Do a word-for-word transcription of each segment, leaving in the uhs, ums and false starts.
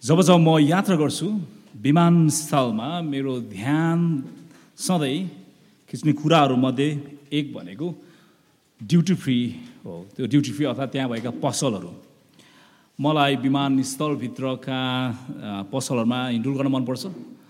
जब जब म यात्रा गर्छु विमानस्थलमा मेरो ध्यान सधैँ खिच्ने कुराहरूमध्ये एक भनेको ड्युटी फ्री हो। त्यो ड्युटी फ्री अर्थात् त्यहाँ भएका पसलहरू। मलाई विमानस्थलभित्रका पसलहरूमा हिँडुल गर्न मनपर्छ।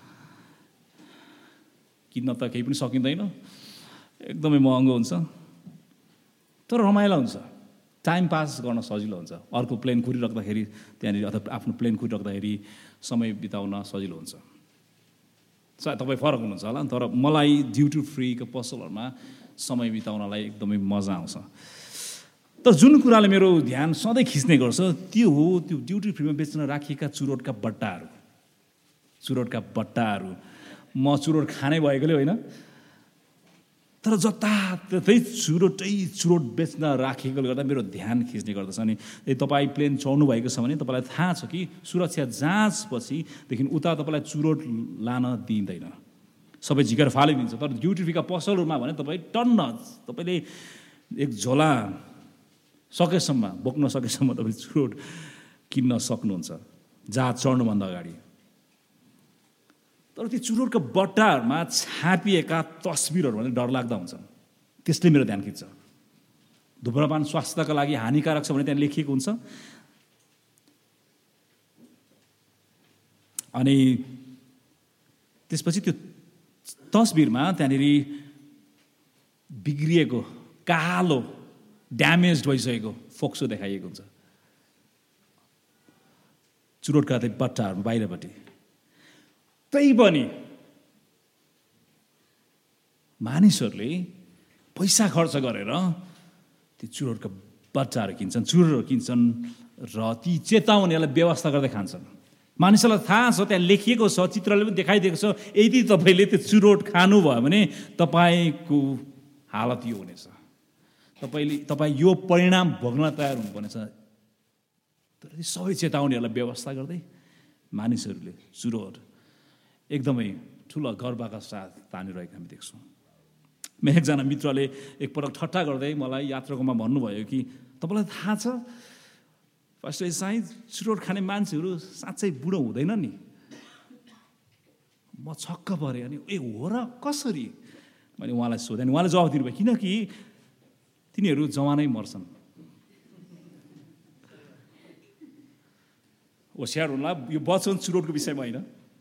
किन्न त केही पनि सकिँदैन, एकदमै महँगो हुन्छ, तर रमाइलो हुन्छ, टाइम पास गर्न सजिलो हुन्छ। अर्को प्लेन कुरिराख्दाखेरि त्यहाँनिर अथवा आफ्नो प्लेन कुरिराख्दाखेरि समय बिताउन सजिलो हुन्छ। सायद तपाईँ फरक हुनुहुन्छ होला, तर मलाई ड्युटी फ्रीको पसलहरूमा समय बिताउनलाई एकदमै मजा आउँछ। तर जुन कुराले मेरो ध्यान सधैँ खिच्ने गर्छ त्यो हो त्यो ड्युटी फ्रीमा बेच्न राखिएका चुरोटका बट्टाहरू। चुरोटका बट्टाहरू म चुरोट खाने भएकोले होइन, तर जताततै चुरोटै चुरोट बेच्न राखेकोले गर्दा मेरो ध्यान खिच्ने गर्दछ। अनि यदि तपाईँ प्लेन चढ्नु भएको छ भने तपाईँलाई थाहा छ कि सुरक्षा जाँचपछिदेखि उता तपाईँलाई चुरोट लान दिइँदैन, सबै झिकेर फालिदिन्छ। तर ड्युटी फ्रीका पसलहरूमा भने तपाईँ टन्न तपाईँले एक झोला सकेसम्म बोक्न सकेसम्म तपाईँ चुरोट किन्न सक्नुहुन्छ जहाज चढ्नुभन्दा अगाडि। तर ती चुरोटका बट्टाहरूमा छापिएका तस्बिरहरू भने डरलाग्दा हुन्छन्, त्यसले मेरो ध्यान खिच्छ। धुम्रपान स्वास्थ्यका लागि हानिकारक छ भने त्यहाँ लेखिएको हुन्छ। अनि त्यसपछि त्यो तस्बिरमा त्यहाँनिर बिग्रिएको कालो ड्यामेज भइसकेको फोक्सो देखाइएको हुन्छ चुरोटका त्यही बट्टाहरू बाहिरपट्टि। तै पनि मानिसहरूले पैसा खर्च गरेर ती चुरोटका बट्टाहरू किन्छन्, चुरोटहरू किन्छन् र ती चेताउनेलाई व्यवस्था गर्दै खान्छन्। मानिसहरूलाई थाहा छ, त्यहाँ लेखिएको छ, चित्रले पनि देखाइदिएको छ, यदि तपाईँले त्यो चुरोट खानुभयो भने तपाईँको हालत यो हुनेछ, तपाईँले तपाईँ यो परिणाम भोग्न तयार हुनुपर्नेछ। तर ती सबै चेताउनेहरूलाई व्यवस्था गर्दै मानिसहरूले चुरोट एकदमै ठुलो गर्वका साथ तानिरहेको हामी देख्छौँ। मेरो एकजना मित्रले एकपटक ठट्टा गर्दै मलाई यात्राकोमा भन्नुभयो कि तपाईँलाई थाहा छ फर्स्ट साइज चुरोट खाने मान्छेहरू साँच्चै बुढो हुँदैन नि। म छक्क परेँ। अनि ए हो र, कसरी? मैले उहाँलाई सोधेँ। उहाँले जवाफ दिनुभयो किनकि तिनीहरू जवानै मर्छन्। होसियार हुनुला, यो वचन चुरोटको विषयमा होइन,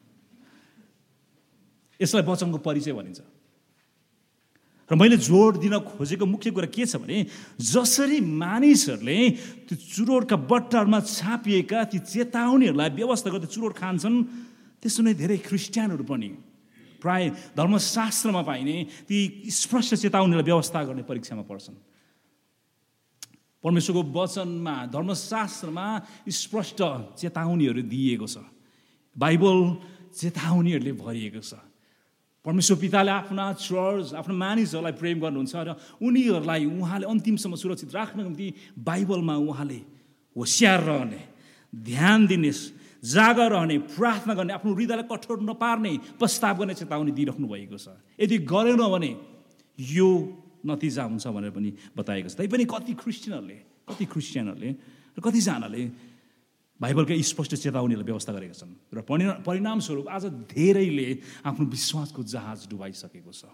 यसलाई वचनको परिचय भनिन्छ। र मैले जोड दिन खोजेको मुख्य कुरा के छ भने जसरी मानिसहरूले त्यो चुरोटका बट्टाहरूमा छापिएका ती चेताउनीहरूलाई व्यवस्था गर्दै चुरोट खान्छन्, त्यसो नै धेरै ख्रिस्टियनहरू पनि प्राय धर्मशास्त्रमा पाइने ती स्पष्ट चेताउनीलाई व्यवस्था गर्ने परीक्षामा पर्छन्। परमेश्वरको वचनमा धर्मशास्त्रमा स्पष्ट चेताउनीहरू दिइएको छ। बाइबल चेताउनीहरूले भरिएको छ। परमेश्वर पिताले आफ्ना चर्च आफ्ना मानिसहरूलाई प्रेम गर्नुहुन्छ र उनीहरूलाई उहाँले अन्तिमसम्म सुरक्षित राख्नको निम्ति बाइबलमा उहाँले होसियार रहने, ध्यान दिने, जागा रहने, प्रार्थना गर्ने, आफ्नो हृदयलाई कठोर नपार्ने, प्रस्ताव गर्ने चेतावनी दिइराख्नु भएको छ। यदि गरेन भने यो नतिजा हुन्छ भनेर पनि बताएको छ। तैपनि कति क्रिस्चियनहरूले कति क्रिस्चियनहरूले र कतिजनाले बाइबलकै स्पष्ट चेतावनीलाई व्यवस्था गरेका छन् र परिणामस्वरूप आज धेरैले आफ्नो विश्वासको जहाज डुबाइसकेको छ।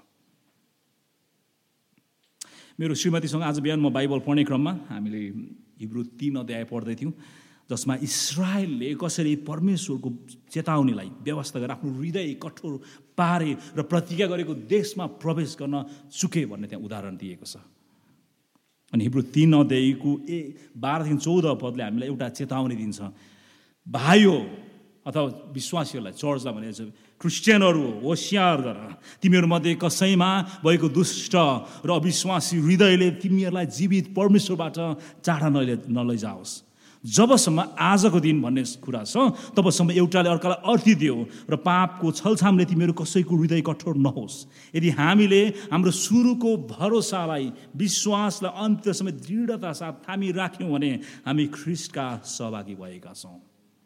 मेरो श्रीमतीसँग आज बिहान म बाइबल पढ्ने क्रममा हामीले हिब्रू तीन अध्याय पढ्दै थियौँ, जसमा इस्राएलले कसरी परमेश्वरको चेतावनीलाई व्यवस्था गरेर आफ्नो हृदय कठोर पारे र प्रतिज्ञा गरेको देशमा प्रवेश गर्न चुके भन्ने त्यहाँ उदाहरण दिएको छ। अनि हिब्रू तीन अध्यायको ए बाह्रदेखि चौध पदले हामीलाई एउटा चेतावनी दिन्छ। भाइयो अथवा विश्वासीहरूलाई, चर्चलाई भनेको छ, क्रिस्चियनहरू होसियार गर, तिमीहरूमध्ये कसैमा भएको दुष्ट र अविश्वासी हृदयले तिमीहरूलाई जीवित परमेश्वरबाट टाढा नलै नलैजाओस्। जबसम्म आजको दिन भन्ने कुरा छ तबसम्म एउटाले अर्कालाई अर्थी दियो र पापको छलछामले तिमीहरू कसैको हृदय कठोर नहोस्। यदि हामीले हाम्रो सुरुको भरोसालाई विश्वासलाई अन्त्यसम्म दृढता साथ थामी राख्यौँ भने हामी ख्रिस्टका सहभागी भएका छौँ।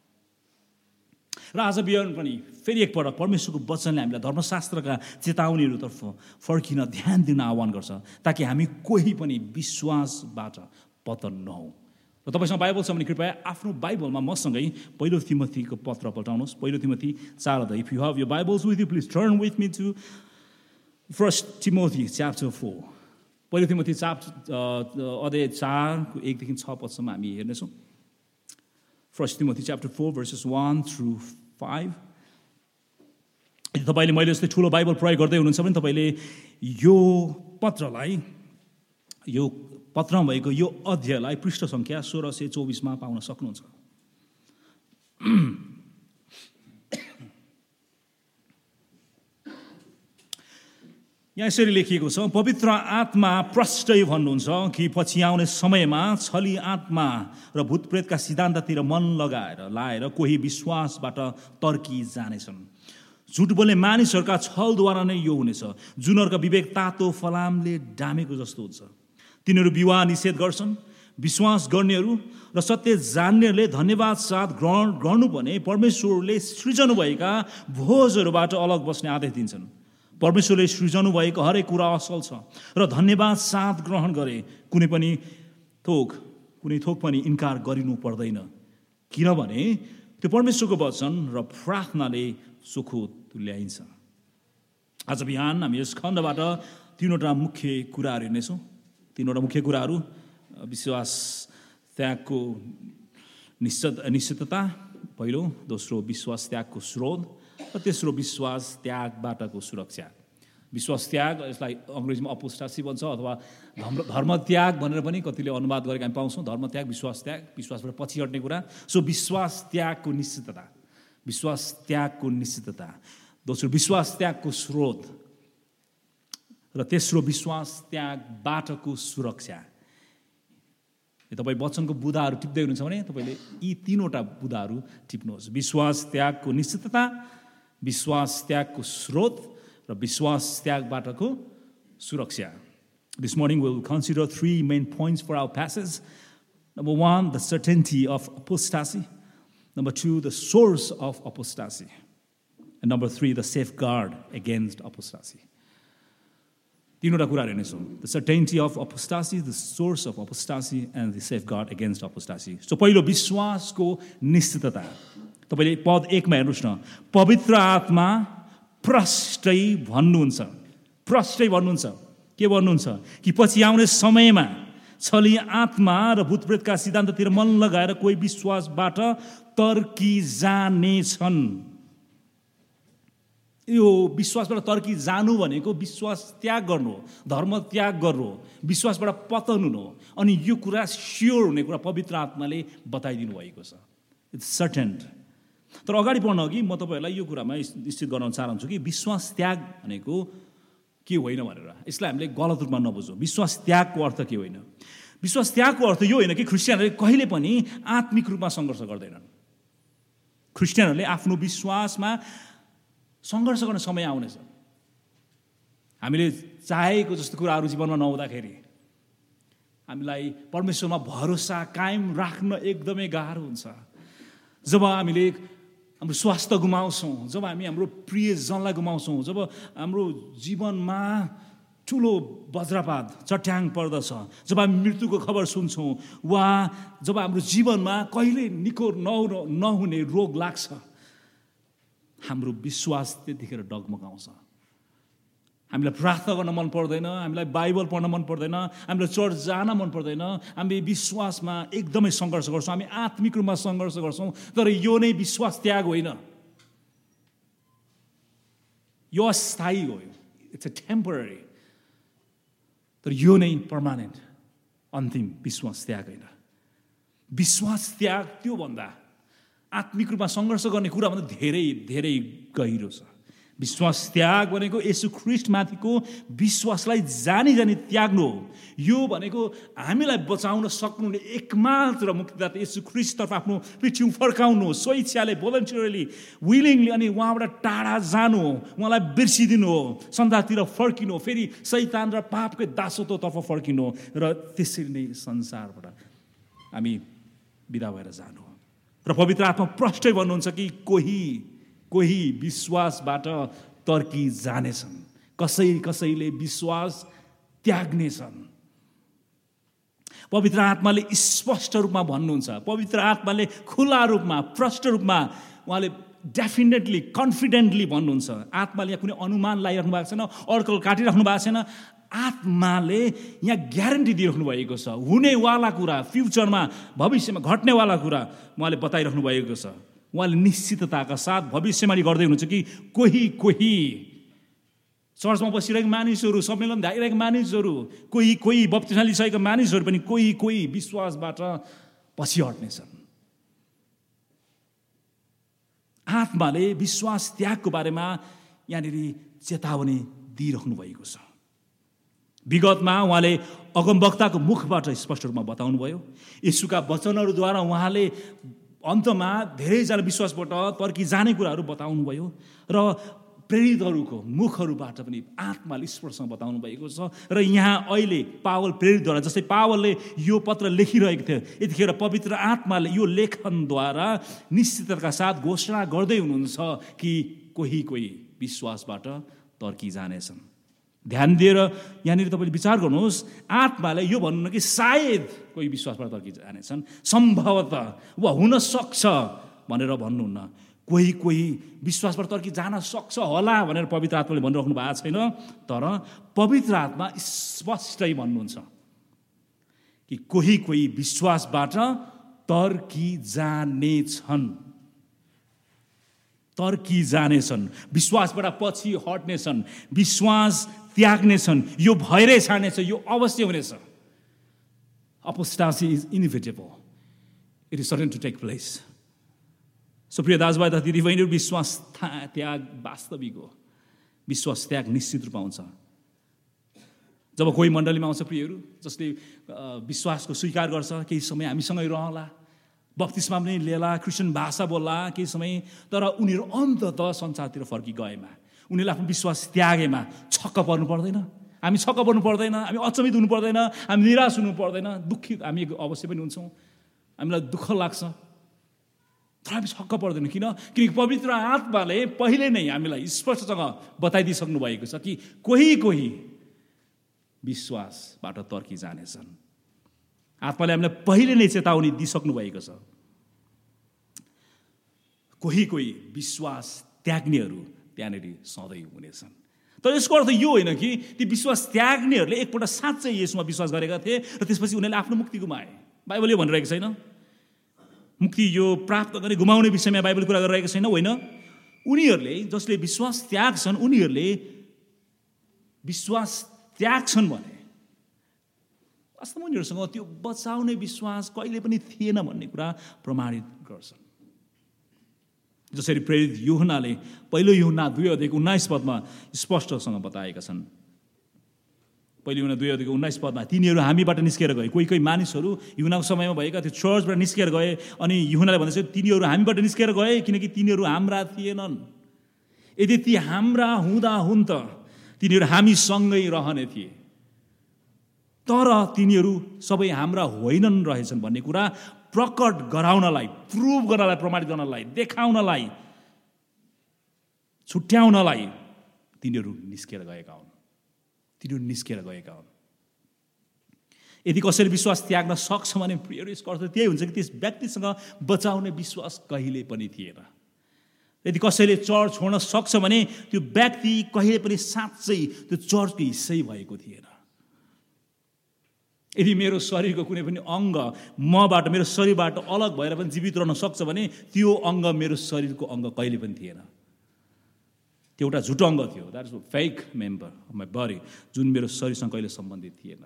र आज बिहान पनि फेरि एकपल्ट परमेश्वरको वचनले हामीलाई धर्मशास्त्रका चेतावनीहरूतर्फ फर्किन ध्यान दिन आह्वान गर्छ, ताकि हामी कोही पनि विश्वासबाट पतन नहौँ। र तपाईँसँग बाइबल छ भने कृपया आफ्नो बाइबलमा मसँगै पहिलो तिमोथीको पत्र पल्टाउनुहोस्। पहिलो तिमोथी चार अध्याय। If you have your Bibles with you please turn with me to first Timothy chapter four. पहिलो तिमोथी चाप अध्याय चारको एकदेखि छ पदसम्म हामी हेर्नेछौँ। First Timothy chapter four verses one through five. यदि तपाईँले मैले जस्तै ठुलो बाइबल प्रयोग गर्दै हुनुहुन्छ भने तपाईँले यो पत्रलाई, यो पत्रमा भएको यो अध्यायलाई पृष्ठ सङ्ख्या सोह्र सय चौबिसमा पाउन सक्नुहुन्छ। यहाँ यसरी लेखिएको छ, पवित्र आत्मा प्रष्टै भन्नुहुन्छ कि पछि आउने समयमा छली आत्मा र भूतप्रेतका सिद्धान्ततिर मन लगाएर लाएर कोही विश्वासबाट तर्की जानेछन्। झुट बोल्ने मानिसहरूका छलद्वारा नै यो हुनेछ, जुनहरूका विवेक तातो फलामले डामेको जस्तो हुन्छ। तिनीहरू विवाह निषेध गर्छन्। विश्वास गर्नेहरू र सत्य जान्नेहरूले धन्यवाद साथ ग्रहण गर्नुपर्ने परमेश्वरले सृजनु भएका भोजहरूबाट अलग बस्ने आदेश दिन्छन्। परमेश्वरले सृजनु भएको हरेक कुरा असल छ र धन्यवाद साथ ग्रहण गरे कुनै पनि थोक कुनै थोक पनि इन्कार गरिनु पर्दैन, किनभने त्यो परमेश्वरको वचन र प्रार्थनाले सुखो तुल्याइन्छ। आज बिहान हामी यस खण्डबाट तीनवटा मुख्य कुराहरू हेर्नेछौँ। तीनवटा मुख्य कुराहरू: विश्वास त्यागको निश्चित निश्चितता पहिलो, दोस्रो विश्वास त्यागको स्रोत र तेस्रो विश्वास त्यागबाटको सुरक्षा। विश्वास त्याग, यसलाई अङ्ग्रेजीमा अपोस्टासी भन्छ अथवा धर्म धर्म त्याग भनेर पनि कतिले अनुवाद गरेको हामी पाउँछौँ। धर्म त्याग, विश्वास त्याग, विश्वासबाट पछि हट्ने कुरा। सो विश्वास त्यागको निश्चितता, विश्वास त्यागको निश्चितता, दोस्रो विश्वास त्यागको स्रोत र तेस्रो विश्वास त्यागबाटको सुरक्षा। तपाईँ वचनको बुँदाहरू टिप्दै हुनुहुन्छ भने तपाईँले यी तीनवटा बुँदाहरू टिप्नुहोस्: विश्वास त्यागको निश्चितता, विश्वास त्यागको स्रोत र विश्वास त्यागबाटको सुरक्षा। This morning we will consider three main points for our passage. Number one, the certainty of apostasy. Number two, the source of apostasy. And number three, the safeguard against apostasy. तीनवटा कुरा हेर्नेछौँ: the certainty of apostasy, the source of apostasy, and the safeguard against apostasy. So पहिलो विश्वासको निश्चितता। तपाईँले पद एकमा हेर्नुहोस् न, पवित्र आत्मा प्रष्टै भन्नुहुन्छ। प्रष्टै भन्नुहुन्छ के भन्नुहुन्छ? कि पछि आउने समयमा छली आत्मा र भूतप्रेतका सिद्धान्ततिर मन लगाएर कोही विश्वासबाट तर्की जानेछन्। यो विश्वासबाट तर्की जानु भनेको विश्वास त्याग गर्नु हो, धर्म त्याग गर्नु हो, विश्वासबाट पतन हुनु हो। अनि यो कुरा स्योर हुने कुरा पवित्र आत्माले बताइदिनु भएको छ। It's certain. तर अगाडि बढ्न अघि म तपाईँहरूलाई यो कुरामा निश्चित गराउन चाहन्छु कि विश्वास त्याग भनेको के होइन भनेर। यसलाई हामीले गलत रूपमा नबुझौँ। विश्वास त्यागको अर्थ के होइन? विश्वास त्यागको अर्थ यो होइन कि क्रिस्चियनहरूले कहिले पनि आत्मिक रूपमा सङ्घर्ष गर्दैनन्। क्रिस्चियनहरूले आफ्नो विश्वासमा सङ्घर्ष गर्ने समय आउनेछ। हामीले चाहेको जस्तो कुराहरू जीवनमा नहुँदाखेरि हामीलाई परमेश्वरमा भरोसा कायम राख्न एकदमै गाह्रो हुन्छ। जब हामीले हाम्रो स्वास्थ्य गुमाउँछौँ, जब हामी हाम्रो प्रियजनलाई गुमाउँछौँ, जब हाम्रो जीवनमा ठुलो वज्रपात चट्याङ पर्दछ, जब हामी मृत्युको खबर सुन्छौँ, वा जब हाम्रो जीवनमा कहिले निको नहुने नहुने रोग लाग्छ, हाम्रो विश्वास त्यतिखेर डगमगाउँछ। हामीलाई प्रार्थना गर्न मन पर्दैन, हामीलाई बाइबल पढ्न मन पर्दैन, हामीलाई चर्च जान मन पर्दैन, हामी विश्वासमा एकदमै सङ्घर्ष गर्छौँ, हामी आत्मिक रूपमा सङ्घर्ष गर्छौँ। तर यो नै विश्वास त्याग होइन, यो अस्थायी हो, इट्स अ टेम्पोररी। तर यो नै पर्मानेन्ट, अन्तिम विश्वास त्याग होइन। विश्वास त्याग त्योभन्दा आत्मिक रूपमा सङ्घर्ष गर्ने कुराभन्दा धेरै धेरै गहिरो छ। विश्वास त्याग भनेको येशू ख्रीष्टमाथिको विश्वासलाई जानी जानी त्याग्नु हो। यो भनेको हामीलाई बचाउन सक्नुहुने एकमात्र मुक्तिदाता येशू ख्रीष्टतर्फ आफ्नो पिठ्यौँ फर्काउनु हो, स्वेच्छाले, भोलन्टियरली, विलिङली, अनि उहाँबाट टाढा जानु हो, उहाँलाई बिर्सिदिनु हो, संसारतिर फर्किनु हो, फेरि शैतान र पापकै दासत्वतर्फ फर्किनु हो, र त्यसरी नै संसारबाट हामी बिदा भएर जानु हो। र पवित्र आत्मा प्रष्टै भन्नुहुन्छ कि कोही कोही विश्वासबाट तर्की जानेछन्, कसै कसैले विश्वास त्याग्नेछन्। पवित्र आत्माले स्पष्ट रूपमा भन्नुहुन्छ, पवित्र आत्माले खुला रूपमा प्रष्ट रूपमा उहाँले डेफिनेटली कन्फिडेन्टली भन्नुहुन्छ। आत्माले यहाँ कुनै अनुमान लगाइराख्नु भएको छैन, अड्कल काटिराख्नु भएको छैन। आत्माले यहाँ ग्यारेन्टी दिइराख्नु भएको छ, हुनेवाला कुरा, फ्युचरमा भविष्यमा घट्नेवाला कुरा उहाँले बताइराख्नु भएको छ। उहाँले निश्चितताका साथ भविष्यवाणी गर्दै हुनुहुन्छ कि कोही कोही चर्चमा बसिरहेको मानिसहरू, सम्मेलन धाइरहेको मानिसहरू, कोही कोही बप्तिस्मा लिइसकेका मानिसहरू पनि कोही कोही विश्वासबाट पछि हट्नेछन्। आत्माले विश्वास त्यागको बारेमा यहाँनिर चेतावनी दिइराख्नु भएको छ। विगतमा उहाँले अगमवक्ताको मुखबाट स्पष्ट रूपमा बताउनुभयो। येशूका वचनहरूद्वारा उहाँले अन्तमा धेरैजना विश्वासबाट तर्की जाने कुराहरू बताउनुभयो र प्रेरितहरूको मुखहरूबाट पनि आत्माले स्पष्टसँग बताउनु भएको छ। र यहाँ अहिले पावल प्रेरितद्वारा, जस्तै पावलले यो पत्र लेखिरहेको थियो, यतिखेर पवित्र आत्माले यो लेखनद्वारा निश्चितताका साथ घोषणा गर्दै हुनुहुन्छ कि कोही कोही विश्वासबाट तर्की जानेछन्। ध्यान दिएर यहाँनिर तपाईँले विचार गर्नुहोस्, आत्माले यो भन्नु कि सायद कोही विश्वासबाट तर्की जानेछन्, सम्भवतः वा हुन सक्छ भनेर भन्नुहुन्न। कोही कोही विश्वासबाट तर्की जान सक्छ होला भनेर पवित्र आत्माले भनिराख्नु भएको छैन, तर पवित्र आत्मा स्पष्टै भन्नुहुन्छ कि कोही कोही विश्वासबाट तर्की जानेछन्, तर्की जानेछन्, विश्वासबाट पछि हट्नेछन्, विश्वास त्याग्नेछन्। यो भएरै छानेछ, यो अवश्य हुनेछ। Apostasy is inevitable, it is certain to take place. So प्रिय दाजुभाइ तथा दिदीबहिनीहरू, विश्वास त्याग वास्तविक हो। विश्वास त्याग निश्चित रूपमा हुन्छ। जब कोही मण्डलीमा आउँछ प्रियहरू, जसले विश्वासको स्वीकार गर्छ, केही समय हामीसँगै रहला, बप्तिस्मा पनि लिएला, क्रिस्चियन भाषा बोल्ला केही समय, तर उनीहरू अन्ततः संसारतिर फर्की गएमा, उनीहरूले आफ्नो विश्वास त्यागेमा छक्क पर्नु पर्दैन, हामी छक्क पर्नु पर्दैन, हामी अचम्मित हुनु पर्दैन, हामी निराश हुनु पर्दैन, दुःखित हामी अवश्य पनि हुन्छौँ, हामीलाई दुःख लाग्छ, तर हामी छक्क पर्दैन। किन? किनकि पवित्र आत्माले पहिले नै हामीलाई स्पष्टसँग बताइदिइसक्नु भएको छ कि कोही कोही विश्वासबाट तर्की जानेछन्। आत्माले हामीलाई पहिले नै चेतावनी दिइसक्नु भएको छ, कोही कोही विश्वास त्याग्नेहरू त्यहाँनिर सधैँ हुनेछन्। तर यसको अर्थ यो होइन कि ती विश्वास त्याग्नेहरूले एकपल्ट साँच्चै येशूमा विश्वास गरेका थिए र त्यसपछि उनीहरूले आफ्नो मुक्ति गुमाए। बाइबलले भनिरहेको छैन मुक्ति यो प्राप्त गर्ने गुमाउने विषयमा बाइबल कुरा गरिरहेको छैन, होइन। उनीहरूले जसले विश्वास त्याग्छन्, उनीहरूले विश्वास त्याग्छन् भने वास्तवमा उनीहरूसँग त्यो बचाउने विश्वास कहिले पनि थिएन भन्ने कुरा प्रमाणित गर्छन्। जसरी प्रेरित यूहन्नाले पहिलो यूहन्ना दुई अध्यायको उन्नाइस पदमा स्पष्टसँग बताएका छन्। पहिलो यूहन्ना दुई अध्यायको उन्नाइस पदमा तिनीहरू हामीबाट निस्केर गए। कोही कोही मानिसहरू यूहन्नाको समयमा भएका त्यो चर्चबाट निस्केर गए, अनि यूहन्नाले भनेको तिनीहरू हामीबाट निस्केर गए किनकि तिनीहरू हाम्रा थिएनन्। यदि ती हाम्रा हुँदा हुन् त तिनीहरू हामीसँगै रहने थिए, तर तिनीहरू सबै हाम्रा होइनन् रहेछन् भन्ने कुरा प्रकट गराउनलाई, प्रुभ गर्नलाई, प्रमाणित गर्नलाई, देखाउनलाई, छुट्याउनलाई तिनीहरू निस्केर गएका हुन्। तिनीहरू निस्केर गएका हुन्। यदि कसैले विश्वास त्याग्न सक्छ भने प्रियहरू यसको अर्थ त्यही हुन्छ कि त्यस व्यक्तिसँग बचाउने विश्वास कहिले पनि थिएन। यदि कसैले चर्च छोड्न सक्छ भने त्यो व्यक्ति कहिले पनि साँच्चै त्यो चर्चको हिस्सै भएको थिएन। यदि मेरो शरीरको कुनै पनि अङ्ग मबाट, मेरो शरीरबाट अलग भएर पनि जीवित रहन सक्छ भने त्यो अङ्ग मेरो शरीरको अङ्ग कहिले पनि थिएन। त्यो एउटा झुटो अङ्ग थियो, that is a fake member of my body, जुन मेरो शरीरसँग कहिले सम्बन्धित थिएन।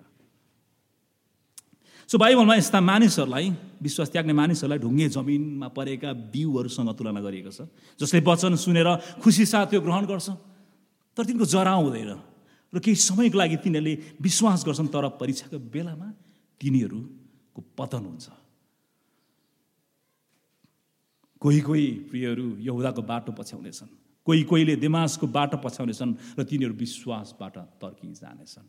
सो बाइबलमा यस्ता मानिसहरूलाई, विश्वास त्याग्ने मानिसहरूलाई ढुङ्गे जमिनमा परेका बिउहरूसँग तुलना गरिएको छ, जसले वचन सुनेर खुसी साथ त्यो ग्रहण गर्छ, तर तिनको जरा हुँदैन र केही समयको लागि तिनीहरूले विश्वास गर्छन्, तर परीक्षाको बेलामा तिनीहरूको पतन हुन्छ। कोही कोही प्रियहरू यहुदाको बाटो पछ्याउनेछन्, कोही कोहीले दिमासको बाटो पछ्याउनेछन् र तिनीहरू विश्वासबाट तर्की जानेछन्।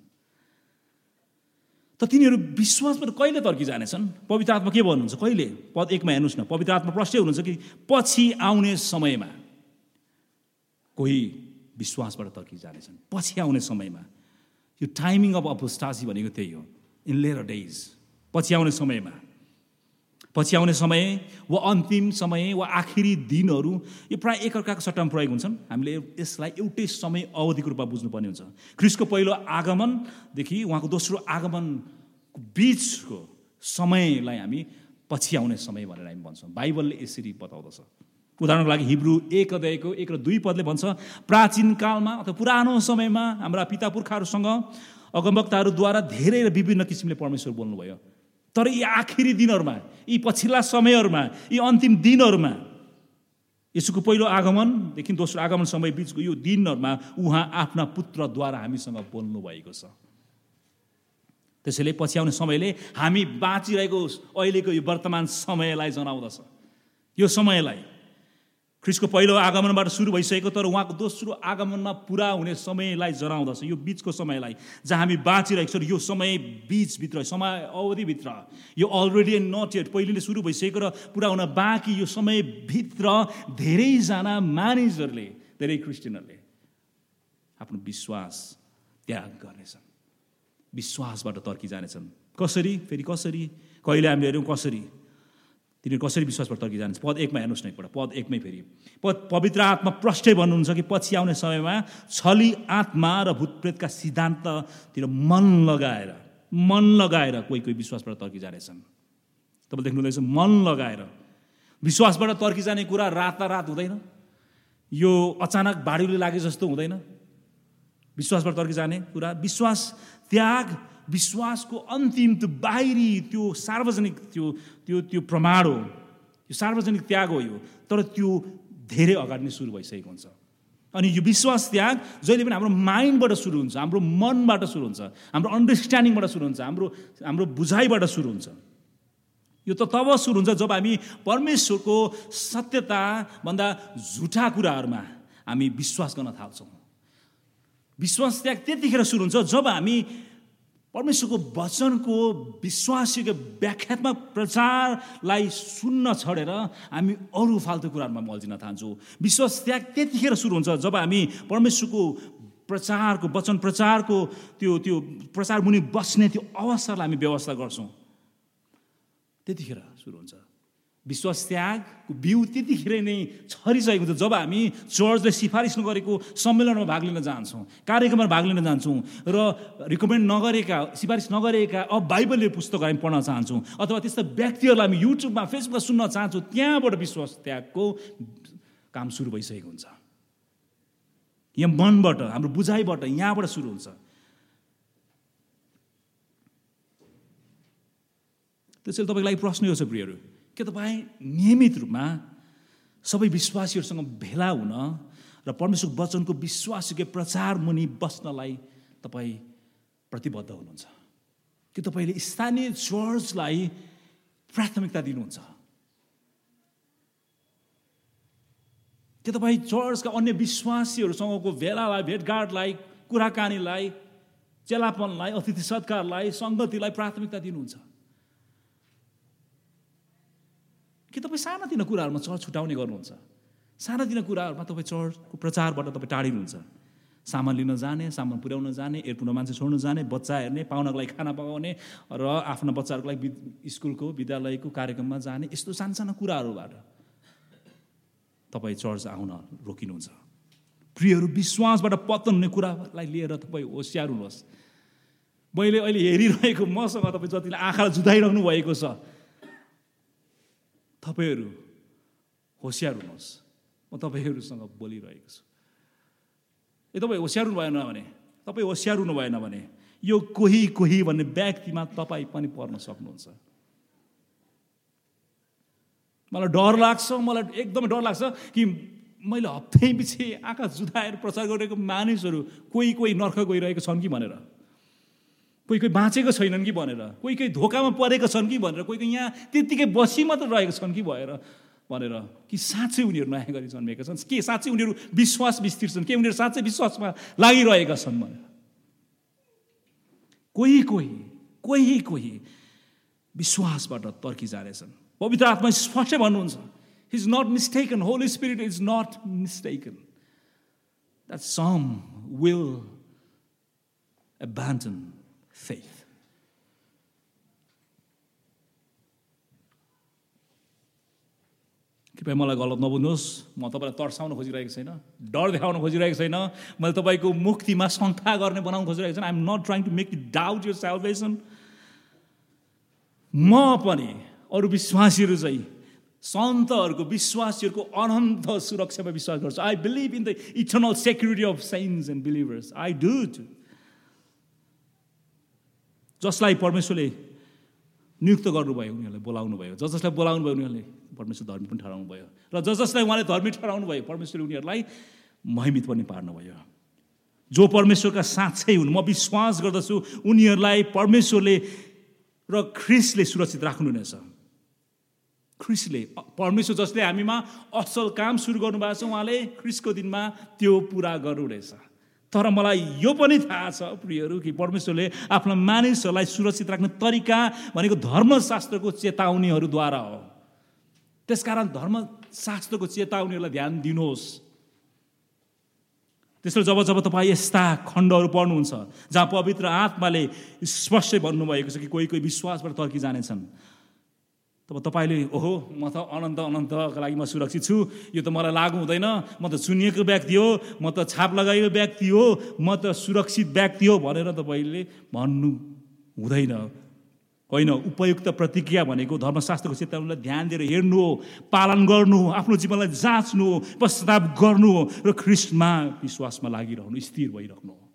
त तिनीहरू विश्वासबाट कहिले तर्की जानेछन्? पवित्र आत्मा के भन्नुहुन्छ? कहिले? पद एकमा हेर्नुहोस् न, पवित्र आत्मा प्रश्न हुनुहुन्छ कि पछि आउने समयमा कोही विश्वासबाट तर्की जानेछन्। पछि आउने समयमा, यो टाइमिङ अफ अपोस्टासी भनेको त्यही हो, इन लेटर डेज। पछि आउने समयमा, पछि आउने समय वा अन्तिम समय वा आखिरी दिनहरू यो प्रायः एकअर्काको सट्टामा प्रयोग हुन्छन्। हामीले यसलाई एउटै समय अवधिको रूपमा बुझ्नुपर्ने हुन्छ। ख्रिस्टको पहिलो आगमनदेखि उहाँको दोस्रो आगमनको बिचको समयलाई हामी पछि आउने समय भनेर हामी भन्छौँ। बाइबलले यसरी बताउँदछ। उदाहरणको लागि हिब्रू एक अध्यायको एक र दुई पदले भन्छ, प्राचीन कालमा अथवा पुरानो समयमा हाम्रा पिता पुर्खाहरूसँग अगमवक्ताहरूद्वारा धेरै र विभिन्न किसिमले परमेश्वर बोल्नुभयो। तर यी आखिरी दिनहरूमा, यी पछिल्ला समयहरूमा, यी अन्तिम दिनहरूमा, यसुको पहिलो आगमनदेखि दोस्रो आगमन समय बिचको यो दिनहरूमा उहाँ आफ्ना पुत्रद्वारा हामीसँग बोल्नु भएको छ। त्यसैले पछि आउने समयले हामी बाँचिरहेको अहिलेको यो वर्तमान समयलाई जनाउँदछ। यो समयलाई ख्रिस्टको पहिलो आगमनबाट सुरु भइसकेको तर उहाँको दोस्रो आगमनमा पुरा हुने समयलाई जनाउँदछ। यो बिचको समयलाई जहाँ हामी बाँचिरहेको छौँ, यो समय बिचभित्र, समय अवधिभित्र, यो अलरेडी एन्ड नट येट, पहिले सुरु भइसकेको र पुरा हुन बाँकी यो समयभित्र धेरैजना मानिसहरूले, धेरै क्रिस्चियनहरूले आफ्नो विश्वास त्याग गर्नेछन्, विश्वासबाट तर्किजानेछन्। कसरी? फेरि कसरी? कहिले हामीले हेऱ्यौँ कसरी तिनीहरू कसरी विश्वासबाट तर्किजान्छ। पद एकमा हेर्नुहोस् न एकपल्ट, पद एकमै फेरि पद पवित्र आत्मा प्रष्टै भन्नुहुन्छ कि पछि आउने समयमा छली आत्मा र भूतप्रेतका सिद्धान्ततिर मन लगाएर मन लगाएर कोही कोही विश्वासबाट तर्किजानेछन्। तपाईँले देख्नुहुँदैछ, मन लगाएर विश्वासबाट तर्किजाने कुरा रातारात हुँदैन, यो अचानक बाढीले लागे जस्तो हुँदैन। विश्वासबाट तर्किजाने कुरा, विश्वास त्याग, विश्वासको अन्तिम त्यो बाहिरी त्यो सार्वजनिक त्यो त्यो त्यो प्रमाण हो, यो सार्वजनिक त्याग हो यो। तर त्यो धेरै अगाडि नै सुरु भइसकेको हुन्छ। अनि यो विश्वास त्याग जहिले पनि हाम्रो माइन्डबाट सुरु हुन्छ, हाम्रो मनबाट सुरु हुन्छ, हाम्रो अन्डरस्ट्यान्डिङबाट सुरु हुन्छ, हाम्रो हाम्रो बुझाइबाट सुरु हुन्छ। यो त तब सुरु हुन्छ जब हामी परमेश्वरको सत्यताभन्दा झुटा कुराहरूमा हामी विश्वास गर्न थाल्छौँ। विश्वास त्याग त्यतिखेर सुरु हुन्छ जब हामी परमेश्वरको वचनको विश्वासयोग्य व्याख्यात्मक प्रचारलाई सुन्न छोडेर हामी अरू फाल्तु कुराहरूमा मल्झिन थाल्छौँ। विश्वास त्याग त्यतिखेर सुरु हुन्छ जब हामी परमेश्वरको प्रचारको वचन प्रचारको त्यो त्यो प्रचार मुनि बस्ने त्यो अवसरलाई हामी व्यवस्था गर्छौँ, त्यतिखेर सुरु हुन्छ। विश्वास त्यागको बिउ त्यतिखेर नै छरिसकेको हुन्छ जब हामी चर्चले सिफारिस नगरेको सम्मेलनमा भाग लिन जान्छौँ, कार्यक्रममा भाग लिन जान्छौँ र रिकमेन्ड नगरेका, सिफारिस नगरेका अब बाइबलले पुस्तकहरू हामी पढ्न चाहन्छौँ, अथवा त्यस्ता व्यक्तिहरूलाई हामी युट्युबमा फेसबुकमा सुन्न चाहन्छौँ। त्यहाँबाट विश्वास त्यागको काम सुरु भइसकेको हुन्छ। यहाँ मनबाट, हाम्रो बुझाइबाट, यहाँबाट सुरु हुन्छ। त्यसैले तपाईँको लागि प्रश्न यो छ प्रियहरू, के तपाईँ नियमित रूपमा सबै विश्वासीहरूसँग भेला हुन र परमेश्वर वचनको विश्वासयोग्य प्रचार मुनि बस्नलाई तपाईँ प्रतिबद्ध हुनुहुन्छ? कि तपाईँले स्थानीय चर्चलाई प्राथमिकता दिनुहुन्छ? के तपाईँ चर्चका अन्य विश्वासीहरूसँगको भेलालाई, भेटघाटलाई, कुराकानीलाई, चेलापनलाई, अतिथि सत्कारलाई, सङ्गतिलाई प्राथमिकता दिनुहुन्छ? कि तपाईँ सानातिना कुराहरूमा चर्च छुटाउने गर्नुहुन्छ? सानातिना कुराहरूमा तपाईँ चर्चको प्रचारबाट तपाईँ टाढिनुहुन्छ। सामान लिन जाने, सामान पुर्याउन जाने, एयरपोर्टमा मान्छे छोड्न जाने, बच्चा हेर्ने, पाहुनाको लागि खाना पकाउने र आफ्ना बच्चाहरूको लागि स्कुलको विद्यालयको कार्यक्रममा जाने, यस्तो सानसाना कुराहरूबाट तपाईँ चर्च आउन रोकिनुहुन्छ। प्रियहरू, विश्वासबाट पतन हुने कुरालाई लिएर तपाईँ होसियार हुनुहोस्। मैले अहिले हेरिरहेको मसँग तपाईँ जतिले आँखा जुधाइरहनु भएको छ, तपाईँहरू होसियार हुनुहोस्। म तपाईँहरूसँग बोलिरहेको छु। ए तपाईँ होसियार हुनु भएन भने, तपाईँ होसियार हुनु भएन भने यो कोही कोही भन्ने व्यक्तिमा तपाईँ पनि पर्न सक्नुहुन्छ। मलाई डर लाग्छ, मलाई एकदमै डर लाग्छ कि मैले हप्तै पछि आँखा जुधाएर प्रचार गरेको मानिसहरू कोही कोही नर्क गइरहेको छन् कि भनेर, कोही कोही बाँचेको छैनन् कि भनेर, कोही कोही धोकामा परेको छन् कि भनेर, कोही कोही यहाँ त्यत्तिकै बसी मात्र रहेको छन् कि भएर भनेर, कि साँच्चै उनीहरू नयाँ गरी जन्मेका छन्, के साँच्चै उनीहरू विश्वास विस्तीर्छन्, के उनीहरू साँच्चै विश्वासमा लागिरहेका छन् भनेर। कोही कोही कोही कोही विश्वासबाट तर्किजानेछन्। पवित्र आत्मा स्पष्टै भन्नुहुन्छ, he is not mistaken, Holy Spirit is not mistaken, that some will abandon faith. कृपया मलाई गलत नबुझ्नुहोस्, म तपाईँलाई तर्साउन खोजिरहेको छैन, डर देखाउन खोजिरहेको छैन, मैले तपाईँको मुक्तिमा शङ्का गर्ने बनाउन खोजिरहेको छैन। I am not trying to make you doubt your salvation. म पनि अरू विश्वासीहरू चाहिँ सन्तहरूको विश्वासीहरूको अनन्त सुरक्षामा विश्वास गर्छु। I believe in the eternal security of saints and believers. I do. जसलाई परमेश्वरले नियुक्त गर्नुभयो उनीहरूलाई बोलाउनु भयो, जस जसलाई बोलाउनु भयो उनीहरूले परमेश्वर धर्मी पनि ठहराउनु भयो, र जस जसलाई उहाँले धर्मी ठहराउनु भयो परमेश्वरले उनीहरूलाई महिमित पनि पार्नुभयो। जो परमेश्वरका साँच्चै हुन्, म विश्वास गर्दछु उनीहरूलाई परमेश्वरले र ख्रिस्टले सुरक्षित राख्नुहुनेछ। ख्रिस्टले, परमेश्वर जसले हामीमा असल काम सुरु गर्नुभएको छ उहाँले ख्रिस्टको दिनमा त्यो पुरा गर्नुहुनेछ। तर मलाई यो पनि थाहा छ प्रियहरू कि परमेश्वरले आफ्ना मानिसहरूलाई सुरक्षित राख्ने तरिका भनेको धर्मशास्त्रको चेतावनीहरूद्वारा हो। त्यसकारण धर्मशास्त्रको चेतावनीहरूलाई ध्यान दिनुहोस्। त्यसैले जब जब तपाईँ यस्ता खण्डहरू पढ्नुहुन्छ जहाँ पवित्र आत्माले स्पष्टै भन्नुभएको छ कि कोही कोही विश्वासबाट तर्की जानेछन्, तब तपाईँले ओहो म त अनन्त अनन्तका लागि म सुरक्षित छु, यो त मलाई लागु हुँदैन, म त चुनिएको व्यक्ति हो, म त छाप लगाएको व्यक्ति हो, म त सुरक्षित व्यक्ति हो भनेर तपाईँले भन्नु हुँदैन। होइन, उपयुक्त प्रतिक्रिया भनेको धर्मशास्त्रको चेतावनीलाई ध्यान दिएर हेर्नु हो, पालन गर्नु हो, आफ्नो जीवनलाई जाँच्नु हो, पश्चाताप गर्नु हो र ख्रिस्टमा विश्वासमा लागिरहनु, स्थिर भइरहनु हो।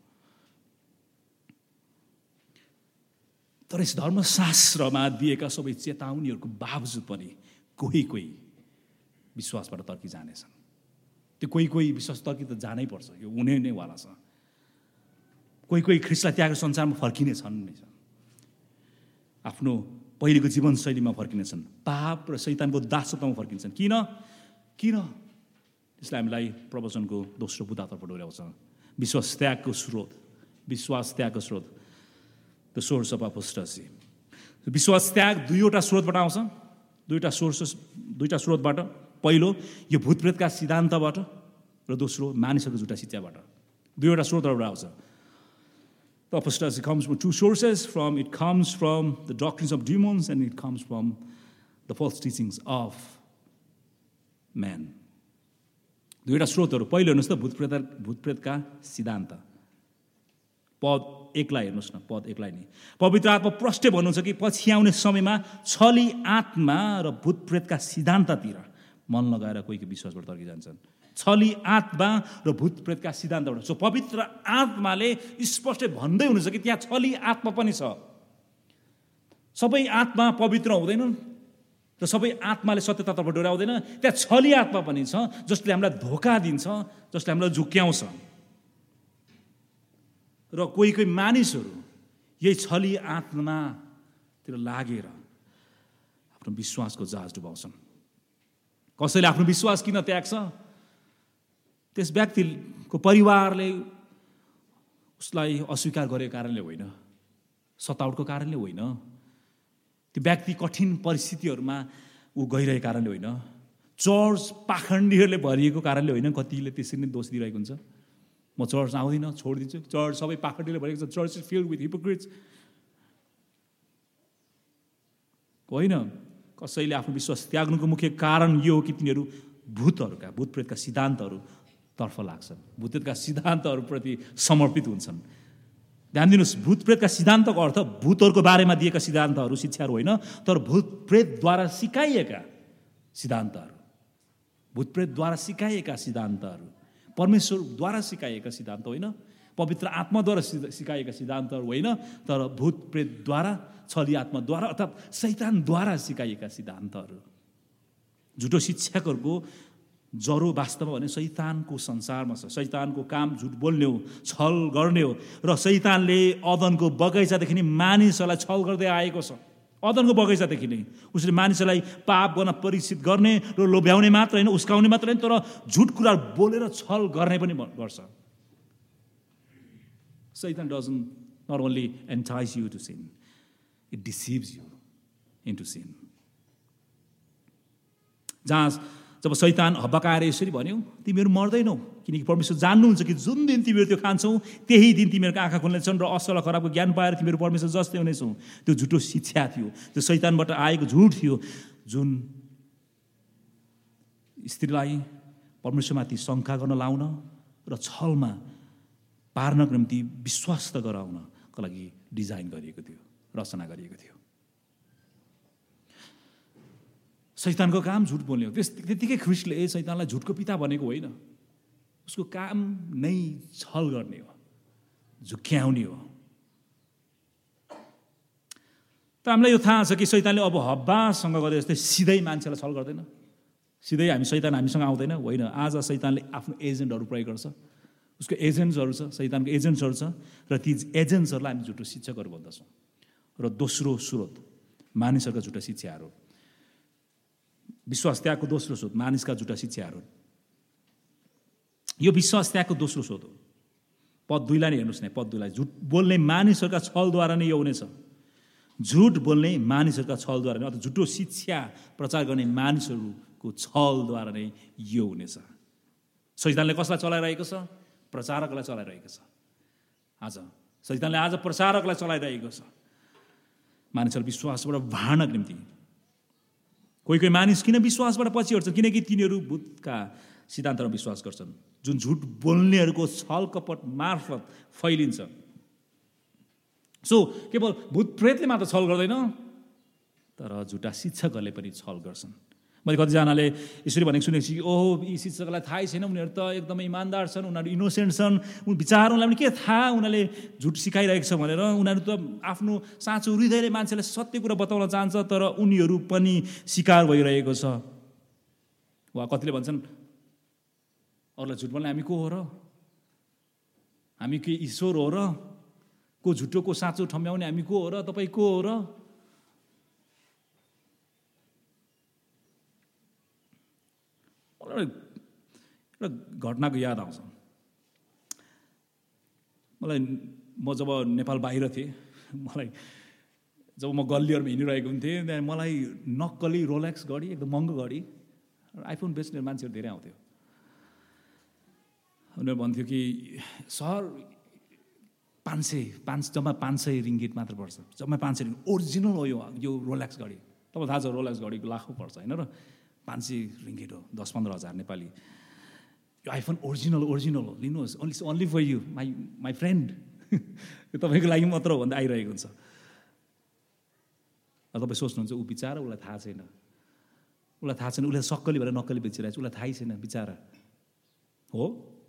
तर यस धर्मशास्त्रमा दिएका सबै चेतावनीहरूको बावजुद पनि कोही कोही विश्वासबाट तर्की जानेछन्। त्यो कोही कोही विश्वास तर्की त जानै पर्छ, यो हुने नै वाला छ। कोही कोही ख्रिस्टलाई त्यागेर संसारमा फर्किने छन् नै छन्, आफ्नो पहिलेको जीवनशैलीमा फर्किनेछन्, पाप र शैतानको दासत्वमा फर्किन्छन्। किन किन त्यसलाई हामीलाई प्रवचनको दोस्रो बुदातर्फ डोर्याउँछ। विश्वास त्यागको स्रोत, विश्वास त्यागको स्रोत, द सोर्स अफ अपोस्टेसी। विश्वास त्याग दुईवटा स्रोतबाट आउँछ, दुईवटा सोर्सेस, दुईवटा स्रोतबाट। पहिलो यो भूतप्रेतका सिद्धान्तबाट र दोस्रो मानिसहरूको झुटा शिक्षाबाट। दुईवटा स्रोतबाट आउँछ। The apostasy comes from two sources. From it comes from the doctrines of demons, and it comes from the false teachings of man. दुईवटा स्रोतहरू। पहिलो हेर्नुहोस् त भूतप्रेत भूतप्रेतका सिद्धान्त। पद एकलाई हेर्नुहोस् न, पद एकलाई नि पवित्र आत्मा प्रष्टै भन्नुहुन्छ कि पछि आउने समयमा छली आत्मा र भूतप्रेतका सिद्धान्ततिर मन लगाएर कोही कोही विश्वासबाट तर्की जान्छन्। छली आत्मा र भूतप्रेतका सिद्धान्तबाट। सो पवित्र आत्माले स्पष्टै भन्दै हुनुहुन्छ कि त्यहाँ छली आत्मा पनि छ। सबै आत्मा पवित्र हुँदैनन् र सबै आत्माले सत्यतातर्फ डोर्याउँदैन। त्यहाँ छली आत्मा पनि छ जसले हामीलाई धोका दिन्छ, जसले हामीलाई झुक्क्याउँछ। र कोही कोही मानिसहरू यही छली आत्मातिर लागेर आफ्नो विश्वासको जहाज डुबाउँछन्। कसैले आफ्नो विश्वास किन त्याग्छ? त्यस व्यक्तिको परिवारले उसलाई अस्वीकार गरेको कारणले होइन, सतावटको कारणले होइन, त्यो व्यक्ति कठिन परिस्थितिहरूमा ऊ गइरहेको कारणले होइन, चर्च पाखण्डीहरूले भरिएको कारणले होइन। कतिले त्यसरी नै दोष दिइरहेको हुन्छ, म चर्च आउँदिनँ, छोडिदिन्छु, चर्च सबै पाखण्डीले भरिएको छ, church is filled with hypocrites. होइन, कसैले आफ्नो विश्वास त्याग्नुको मुख्य कारण यो हो कि तिनीहरू भूतहरूका भूतप्रेतका सिद्धान्तहरू तर्फ लाग्छन्, भूतप्रेतका सिद्धान्तहरूप्रति समर्पित हुन्छन्। ध्यान दिनुहोस्, भूतप्रेतका सिद्धान्तको अर्थ भूतहरूको बारेमा दिएका सिद्धान्तहरू, शिक्षाहरू होइन, तर भूतप्रेतद्वारा सिकाइएका सिद्धान्तहरू, भूतप्रेतद्वारा सिकाइएका सिद्धान्तहरू, परमेश्वरद्वारा सिकाइएका सिद्धान्त होइन, पवित्र आत्माद्वारा सिकाइएका सिद्धान्तहरू होइन, तर भूतप्रेतद्वारा, छली आत्माद्वारा अर्थात् शैतानद्वारा सिकाइएका सिद्धान्तहरू। झुटो शिक्षकहरूको जरो वास्तवमा भने शैतानको संसारमा छ। शैतानको काम झुट बोल्ने हो, छल गर्ने हो, र शैतानले अदनको बगैँचादेखि नै मानिसहरूलाई छल गर्दै आएको छ। अदनको बगैँचादेखि नै उसले मानिसहरूलाई पाप गर्न परीक्षित गर्ने र लोभ्याउने मात्र होइन, उस्काउने मात्र होइन, तर झुट कुरा बोलेर छल गर्ने पनि गर्छ। Satan doesn't not only entice you to sin, it deceives you into sin. जहाँ जब शैतान हब्बाकाएर यसरी भन्यो, तिमीहरू मर्दैनौ, किनकि परमेश्वर जान्नुहुन्छ कि जुन दिन तिमीहरू त्यो खान्छौ त्यही दिन तिमीहरूको आँखा खुल्नेछन् र असल खराबको ज्ञान पाएर तिमीहरू परमेश्वर जस्तै हुनेछौ। त्यो झुटो शिक्षा थियो, त्यो शैतानबाट आएको झुट थियो, जुन स्त्रीलाई परमेश्वरमाथि शङ्का गर्न लाउन र छलमा पार्नको निम्ति विश्वास गराउनको लागि डिजाइन गरिएको थियो, रचना गरिएको थियो। शैतानको काम झुट बोल्ने हो। त्यस त्यतिकै ख्रिस्टले शैतानलाई झुटको पिता भनेको होइन। उसको काम नै छल गर्ने हो, झुक्क्याउने हो। तर हामीलाई यो थाहा छ कि शैतानले अब हब्बासँग गरे जस्तै सिधै मान्छेलाई छल गर्दैन, सिधै हामी शैतान हामीसँग आउँदैन, होइन। आज शैतानले आफ्नो एजेन्टहरू प्रयोग गर्छ, उसको एजेन्ट्सहरू छ, शैतानको एजेन्ट्सहरू छ, र ती एजेन्ट्सहरूलाई हामी झुटो शिक्षकहरू भन्दछौँ। र दोस्रो स्रोत मानिसहरूका झुटा शिक्षाहरू, विश्वास त्यागको दोस्रो स्रोत मानिसका झुटा शिक्षाहरू। यो विश्वास त्यागको दोस्रो स्रोत हो। पद दुईलाई नै हेर्नुहोस् न, पद दुईलाई, झुट बोल्ने मानिसहरूका छलद्वारा नै यो हुनेछ। झुट बोल्ने मानिसहरूका छलद्वारा नै, अथवा झुटो शिक्षा प्रचार गर्ने मानिसहरूको छलद्वारा नै यो हुनेछ। शैतानले कसलाई चलाइरहेको छ? प्रचारकलाई चलाइरहेको छ। आज शैतानले आज प्रचारकलाई चलाइरहेको छ, मानिसहरू विश्वासबाट भाड्नको निम्ति। कोही कोही मानिस किन विश्वासबाट पछि हट्छन्? किनकि तिनीहरू भूतका सिद्धान्तमा विश्वास गर्छन्, जुन झुट बोल्नेहरूको छल कपट मार्फत फैलिन्छ। सो केवल भूत प्रेतले मात्र छल गर्दैन, तर झुटा शिक्षकहरूले पनि छल गर्छन्। मैले कतिजनाले यसरी भनेको सुनेको छु कि ओहो यी शिक्षकलाई थाहै छैन, उनीहरू त एकदमै इमान्दार छन्, उनीहरू इनोसेन्ट छन्, बिचारालाई पनि के थाहा उनीहरूले झुट सिकाइरहेको छ भनेर। उनीहरू त आफ्नो साँचो हृदयले मान्छेलाई सत्य कुरा बताउन चाहन्छ, तर उनीहरू पनि शिकार भइरहेको छ। वा कतिले भन्छन् अरूलाई झुट बोल्ने हामी को हो र? हामी के ईश्वर हो र? को झुटोको साँचो ठम्ब्याउने हामी को हो र? तपाईँ को हो र? एउटा घटनाको याद आउँछ मलाई। म जब नेपाल बाहिर थिएँ, मलाई जब म गल्लीहरूमा हिँडिरहेको हुन्थेँ, त्यहाँ मलाई नक्कली रोलेक्स घडी, एकदम महँगो घडी, आइफोन बेच्ने मान्छेहरू धेरै आउँथ्यो। उनीहरू भन्थ्यो कि सर पाँच सय पाँच जम्मा पाँच सय रिङ्गिट मात्र पर्छ, जम्मा पाँच सय रिङ्गिट, ओरिजिनल हो यो यो रोलेक्स घडी। तपाईँलाई थाहा छ रोलेक्स घडीको लाखौँ पर्छ होइन र? पाँच सय रिङ्गिट हो, दस पन्ध्र हजार नेपाली। यो आइफोन ओरिजिनल ओरिजिनल हो, लिनुहोस्, only only for you my my friend. यो तपाईँको लागि मात्र हो भन्दा आइरहेको हुन्छ। तपाईँ सोच्नुहुन्छ ऊ बिचारा, उसलाई थाहा छैन, उसलाई थाहा छैन, उसले सक्कली भएर नक्कली बेचिरहेको छ, उसलाई थाहै छैन बिचारा हो।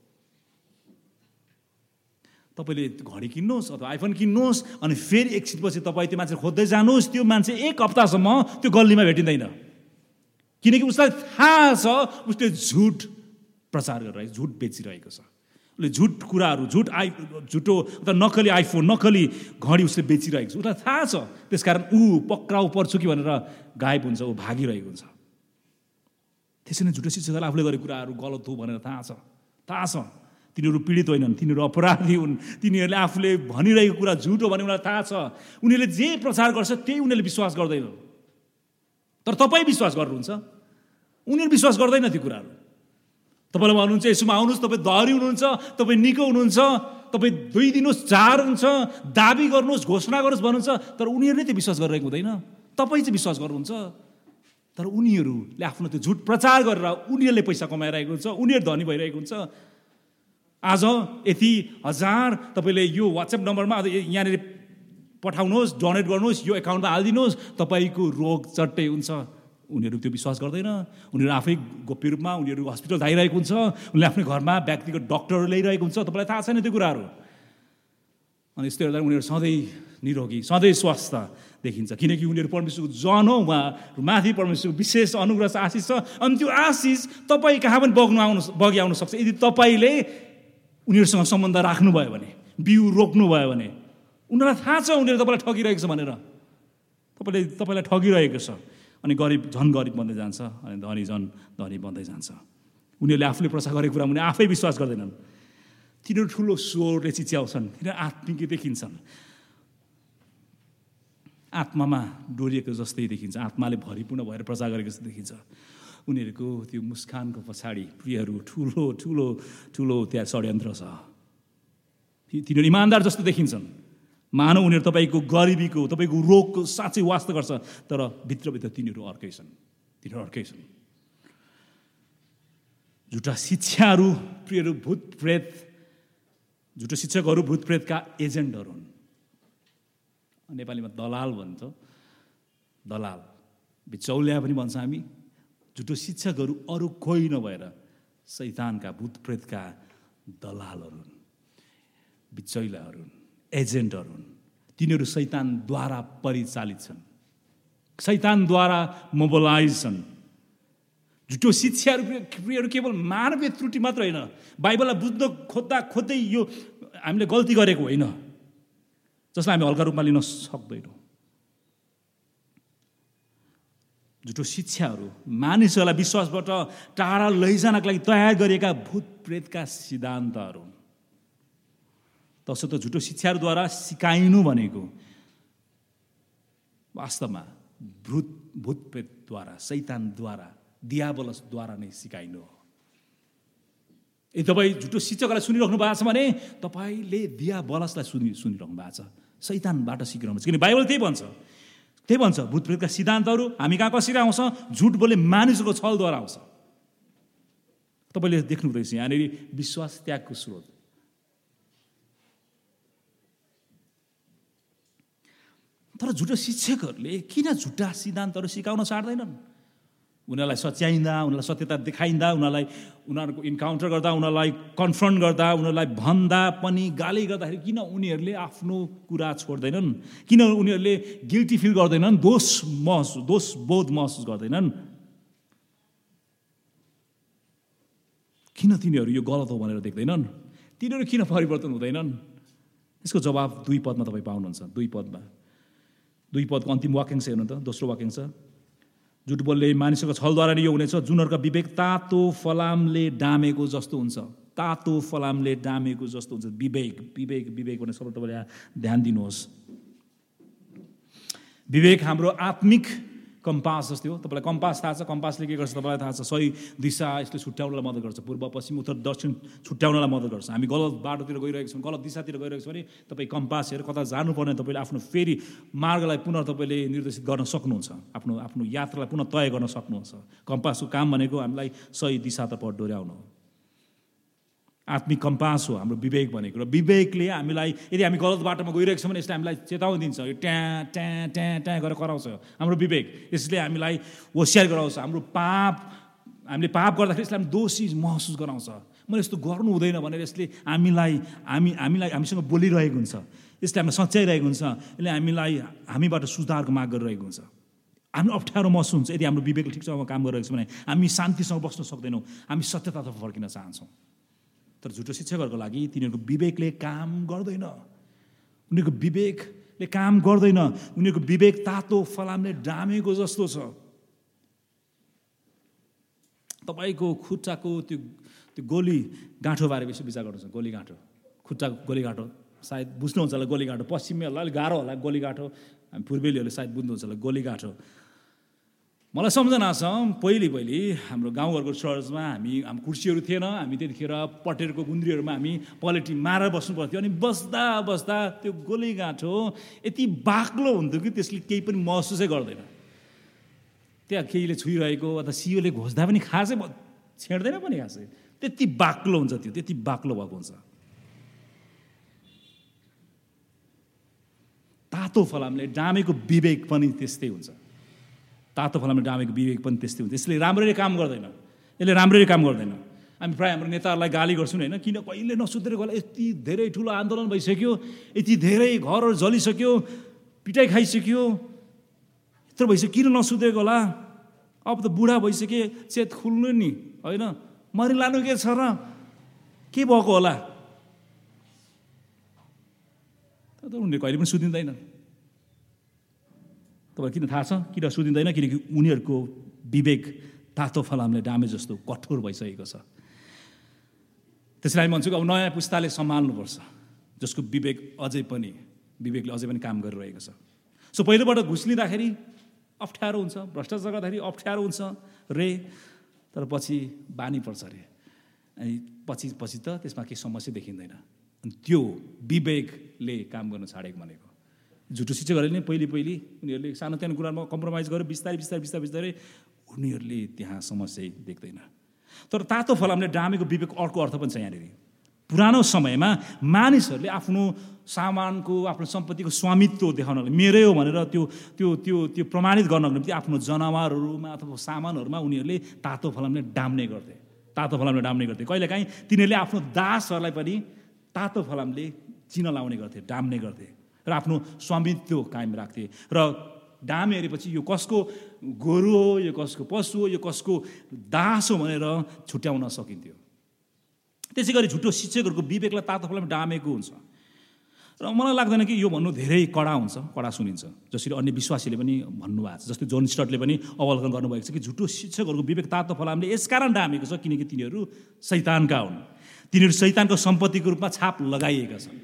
तपाईँले घडी किन्नुहोस् अथवा आइफोन किन्नुहोस्, अनि फेरि एकछिनपछि तपाईँ त्यो मान्छे खोज्दै जानुहोस्, त्यो मान्छे एक हप्तासम्म त्यो गल्लीमा भेटिँदैन, किनकि उसलाई थाहा छ उसले झुट प्रचार गरिरहेको, झुट बेचिरहेको छ। उसले झुट कुराहरू, झुट आइ झुटो अथवा नक्कली आइफोन, नक्कली घडी उसले बेचिरहेको छ, उसलाई थाहा छ। त्यसकारण ऊ पक्राउ पर्छु कि भनेर गायब हुन्छ, ऊ भागिरहेको हुन्छ। त्यसरी नै झुटो शिक्षकलाई आफूले गरेको कुराहरू गलत हो भनेर थाहा छ, थाहा छ। तिनीहरू पीडित होइनन्, तिनीहरू अपराधी हुन्, तिनीहरूले आफूले भनिरहेको कुरा झुट हो भने उनीहरूलाई थाहा छ। उनीहरूले जे प्रचार गर्छ त्यही उनीहरूले विश्वास गर्दैन, तर तपाईँ विश्वास गर्नुहुन्छ, उनीहरू विश्वास गर्दैन त्यो कुराहरू। तपाईँलाई भन्नुहुन्छ यसोमा आउनुहोस्, तपाईँ धरी हुनुहुन्छ, तपाईँ निको हुनुहुन्छ, तपाईँ दुई दिनुहोस्, चार हुन्छ, दाबी गर्नुहोस्, घोषणा गर्नुहोस् भन्नुहुन्छ, तर उनीहरूले त्यो विश्वास गरिरहेको हुँदैन। तपाईँ चाहिँ विश्वास गर्नुहुन्छ, तर उनीहरूले आफ्नो त्यो झुट प्रचार गरेर उनीहरूले पैसा कमाइरहेको हुन्छ, उनीहरू धनी भइरहेको हुन्छ। आज यति हजार तपाईँले यो वाट्सएप नम्बरमा यहाँनिर पठाउनुहोस्, डोनेट गर्नुहोस्, यो एकाउन्टमा हालिदिनुहोस्, तपाईँको रोग चट्टै हुन्छ। उनीहरू त्यो विश्वास गर्दैन। उनीहरू आफै गोप्य रूपमा उनीहरू हस्पिटल धाइरहेको हुन्छ, उनीहरूले आफ्नो घरमा व्यक्तिगत डक्टरहरू ल्याइरहेको हुन्छ, तपाईँलाई थाहा छैन त्यो कुराहरू। अनि यस्तो हेर्दा उनीहरू सधैँ निरोगी, सधैँ स्वास्थ्य देखिन्छ, किनकि उनीहरू परमेश्वरको जन हो, उहाँ माथि परमेश्वरको विशेष अनुग्रह आशिष छ। अनि त्यो आशिष तपाईँ कहाँ पनि बग्नु आउनु बगी आउन सक्छ यदि तपाईँले उनीहरूसँग सम्बन्ध राख्नुभयो भने, बिउ रोक्नुभयो भने। उनीहरूलाई थाहा छ उनीहरू तपाईँलाई ठगिरहेको छ भनेर, तपाईँले तपाईँलाई ठगिरहेको छ। अनि गरिब झन् गरिब बन्दै जान्छ, अनि धनी झन् धनी बन्दै जान्छ। उनीहरूले आफूले प्रचार गरेको कुरा उनीहरूले आफै विश्वास गर्दैनन्। तिनीहरू ठुलो स्वरले चिच्याउँछन्, तिनीहरू आत्मिक देखिन्छन्, आत्मामा डोरिएको जस्तै देखिन्छ, आत्माले भरिपूर्ण भएर प्रचार गरेको जस्तो देखिन्छ। उनीहरूको त्यो मुस्कानको पछाडि प्रियहरू ठुलो ठुलो ठुलो त्यहाँ षड्यन्त्र छ। तिनीहरू इमान्दार जस्तो देखिन्छन्, मानव उनीहरू तपाईँको गरिबीको, तपाईँको रोगको साँच्चै वास्ता गर्छ, तर भित्रभित्र तिनीहरू अर्कै छन्, तिनीहरू अर्कै छन्। झुटा शिक्षाहरू प्रियहरू भूत प्रेत झुटो शिक्षकहरू भूत प्रेतका एजेन्टहरू हुन्। नेपालीमा दलाल भन्छ, दलाल बिचौलिया पनि भन्छ हामी। झुटो शिक्षकहरू अरू कोही नभएर शैतानका भूत प्रेतका दलालहरू हुन्, बिचौलियाहरू हुन्, एजेन्टहरू हुन्। तिनीहरू शैतानद्वारा परिचालित छन्, शैतानद्वारा मोबिलाइज छन्। झुटो शिक्षाहरू प्रियहरू केवल मानवीय त्रुटि मात्र होइन, बाइबललाई बुझ्न खोज्दा खोज्दै यो हामीले गल्ती गरेको होइन जसलाई हामी हल्का रूपमा लिन सक्दैनौँ। झुटो शिक्षाहरू मानिसहरूलाई विश्वासबाट टाढा लैजानका लागि तयार गरिएका भूत प्रेतका सिद्धान्तहरू। तसर्थ झुटो शिक्षाहरूद्वारा सिकाइनु भनेको वास्तवमा भूत भूत प्रेतद्वारा, शैतानद्वारा, दियाबलसद्वारा नै सिकाइनु हो। यदि तपाईँ झुटो शिक्षकलाई सुनिराख्नु भएको छ भने तपाईँले दियाबलसलाई सुनि सुनिराख्नु भएको छ, शैतानबाट सिकिरहनु छ। किन बाइबल त्यही भन्छ, त्यही भन्छ भूत प्रेतका सिद्धान्तहरू हामी कहाँ कसरी आउँछ? झुट बोले मानिसको छलद्वारा आउँछ। तपाईँले देख्नु हुँदैछ यहाँनिर विश्वास त्यागको स्रोत। तर झुटो शिक्षकहरूले किन झुटा सिद्धान्तहरू सिकाउन छाड्दैनन्? उनीहरूलाई सच्याइँदा, उनीहरूलाई सत्यता देखाइँदा, उनीहरूलाई उनीहरूको इन्काउन्टर गर्दा, उनीहरूलाई कन्फ्रन्ट गर्दा, उनीहरूलाई भन्दा पनि गाली गर्दाखेरि किन उनीहरूले आफ्नो कुरा छोड्दैनन्? किन उनीहरूले गिल्टी फिल गर्दैनन्? दोष महसुस दोष बोध महसुस गर्दैनन्? किन तिनीहरू यो गलत हो भनेर देख्दैनन्? तिनीहरू किन परिवर्तन हुँदैनन्? यसको जवाब दुई पदमा तपाईँ पाउनुहुन्छ। दुई पदमा दुई पदको अन्तिम वाक्यांश हेर्नु त, दोस्रो वाक्यांश। झुट बोल्ने मानिसको छलद्वारा यो हुनेछ, जुनहरूका विवेक तातो फलामले डामेको जस्तो हुन्छ। तातो फलामले डामेको जस्तो हुन्छ। विवेक विवेक विवेक भन्ने शब्द तपाईँले ध्यान दिनुहोस्। विवेक हाम्रो आत्मिक कम्पास जस्तै हो। तपाईँलाई कम्पास थाहा छ? कम्पासले के गर्छ तपाईँलाई थाहा छ? सही दिशा यसले छुट्याउनलाई मद्दत गर्छ, पूर्व पश्चिम उत्तर दक्षिण छुट्याउनलाई मद्दत गर्छ। हामी गलत बाटोतिर गइरहेको छौँ, गलत दिशातिर गइरहेको छौँ भने तपाईँ कम्पास हेरेर कता जानुपर्ने तपाईँले आफ्नो फेरि मार्गलाई पुनः तपाईँले निर्देशित गर्न सक्नुहुन्छ, आफ्नो आफ्नो यात्रालाई पुनः तय गर्न सक्नुहुन्छ। कम्पासको काम भनेको हामीलाई सही दिशातर्फ डोर्याउनु हो। आत्मिक कम्पास हो हाम्रो विवेक भनेको। र विवेकले हामीलाई, यदि हामी गलत बाटोमा गइरहेको छौँ भने यसले हामीलाई चेतावनी दिन्छ, यो ट्याँ ट्याँ ट्याँ ट्याँ गरेर कराउँछ हाम्रो विवेक। यसले हामीलाई होसियार गराउँछ। हाम्रो पाप, हामीले पाप गर्दाखेरि यसले हामी दोषी महसुस गराउँछ। मैले यस्तो गर्नु हुँदैन भनेर यसले हामीलाई हामी हामीलाई हामीसँग बोलिरहेको हुन्छ, यसले हामीलाई सच्याइरहेको हुन्छ, यसले हामीलाई हामीबाट सुधारको माग गरिरहेको हुन्छ। हामी अप्ठ्यारो महसुस हुन्छ यदि हाम्रो विवेकले ठिकसँग काम गरिरहेको छ भने हामी शान्तिसँग बस्न सक्दैनौँ, हामी सत्यतातर्फ फर्किन चाहन्छौँ। तर झुटो शिक्षकहरूको लागि तिनीहरूको विवेकले काम गर्दैन, उनीहरूको विवेकले काम गर्दैन। उनीहरूको विवेक तातो फलामले डामेको जस्तो छ। तपाईँको खुट्टाको त्यो त्यो गोली गाँठोबारे विषय विचार गर्नुहुन्छ। गोली गाँठो, खुट्टाको गोली गाँठो सायद बुझ्नुहुन्छ होला। गोली गाँठो पश्चिमीहरूलाई अलिक गाह्रो होला गोली गाँठो, हामी पूर्वेलीहरूले सायद बुझ्नुहुन्छ होला गोली गाँठो। मलाई सम्झना छ पहिले पहिले हाम्रो गाउँघरको चर्चमा हामी हाम्रो कुर्सीहरू थिएन, हामी त्यतिखेर पटेरको गुन्द्रीहरूमा हामी पलेटी मारेर बस्नु पर्थ्यो। अनि बस्दा बस्दा त्यो गोली गाँठो यति बाक्लो हुन्थ्यो कि त्यसले केही पनि महसुसै गर्दैन। त्यहाँ केहीले छुइरहेको अथवा सियोले घोस्दा पनि खासै छेड्दैन पनि खासै, त्यति बाक्लो हुन्छ, त्यो त्यति बाक्लो भएको हुन्छ। तातो फलामले डामेको विवेक पनि त्यस्तै हुन्छ। तातो फलामले डामेको विवेक पनि त्यस्तै हुन्छ। यसले राम्ररी काम गर्दैन, यसले राम्ररी काम गर्दैन। हामी प्रायः हाम्रो नेताहरूलाई गाली गर्छौँ होइन, किन कहिले नसुधरेको होला, यति धेरै ठुलो आन्दोलन भइसक्यो, यति धेरै घरहरू जलिसक्यो, पिटाइ खाइसक्यो, यत्रो भइसक्यो, किन नसुधरेको होला? अब त बुढा भइसके, चेत खुल्नु नि होइन, मरिलानु के छ र, के भएको होला? तर उनीहरू कहिले पनि सुधिँदैन। तपाईँलाई किन थाहा छ किन सुधिँदैन? किनकि उनीहरूको विवेक तातो फलामले डामे जस्तो कठोर भइसकेको छ। त्यसलाई हामी भन्छौँ अब नयाँ पुस्ताले सम्हाल्नुपर्छ, जसको विवेक अझै पनि विवेकले अझै पनि काम गरिरहेको छ। सो पहिलोबाट घुस लिँदाखेरि अप्ठ्यारो हुन्छ, भ्रष्टाचार गर्दाखेरि अप्ठ्यारो हुन्छ रे, तर पछि बानी पर्छ अरे। अनि पछि पछि त त्यसमा केही समस्या देखिँदैन। अनि त्यो विवेकले काम गर्न छाडेको भनेको। झुटो शिक्षकहरूले नै पहिले पहिले उनीहरूले सानो सानो कुरामा कम्प्रोमाइज गरेर बिस्तारै बिस्तारै बिस्तारै बिस्तारै उनीहरूले त्यहाँ समस्या देख्दैन। तर तातो फलामले डामेको विवेकको अर्को अर्थ पनि छ यहाँनिर। पुरानो समयमा मानिसहरूले आफ्नो सामानको आफ्नो सम्पत्तिको स्वामित्व देखाउन मेरै हो भनेर त्यो त्यो त्यो त्यो प्रमाणित गर्नको निम्ति आफ्नो जनावरहरूमा अथवा सामानहरूमा उनीहरूले तातो फलामले डाम्ने गर्थे तातो फलामले डाम्ने गर्थे कहिलेकाहीँ तिनीहरूले आफ्नो दासहरूलाई पनि तातो फलामले चिन लाउने गर्थे डाम्ने गर्थे र आफ्नो स्वामित्व कायम राख्थे र डामे हेरेपछि यो कसको गोरु हो यो कसको पशु हो यो कसको दास हो भनेर छुट्याउन सकिन्थ्यो। त्यसै गरी झुटो शिक्षकहरूको विवेकलाई तातो फलामले डामेको हुन्छ र मलाई लाग्दैन कि यो भन्नु धेरै कडा हुन्छ कडा सुनिन्छ जसरी अन्य विश्वासीले पनि भन्नुभएको छ जस्तै जोन स्टर्टले पनि अवलोकन गर्नुभएको छ कि झुटो शिक्षकहरूको विवेक तातो फलामले यसकारण डामेको छ किनकि तिनीहरू शैतानका हुन् तिनीहरू शैतानको सम्पत्तिको रूपमा छाप लगाइएका छन्।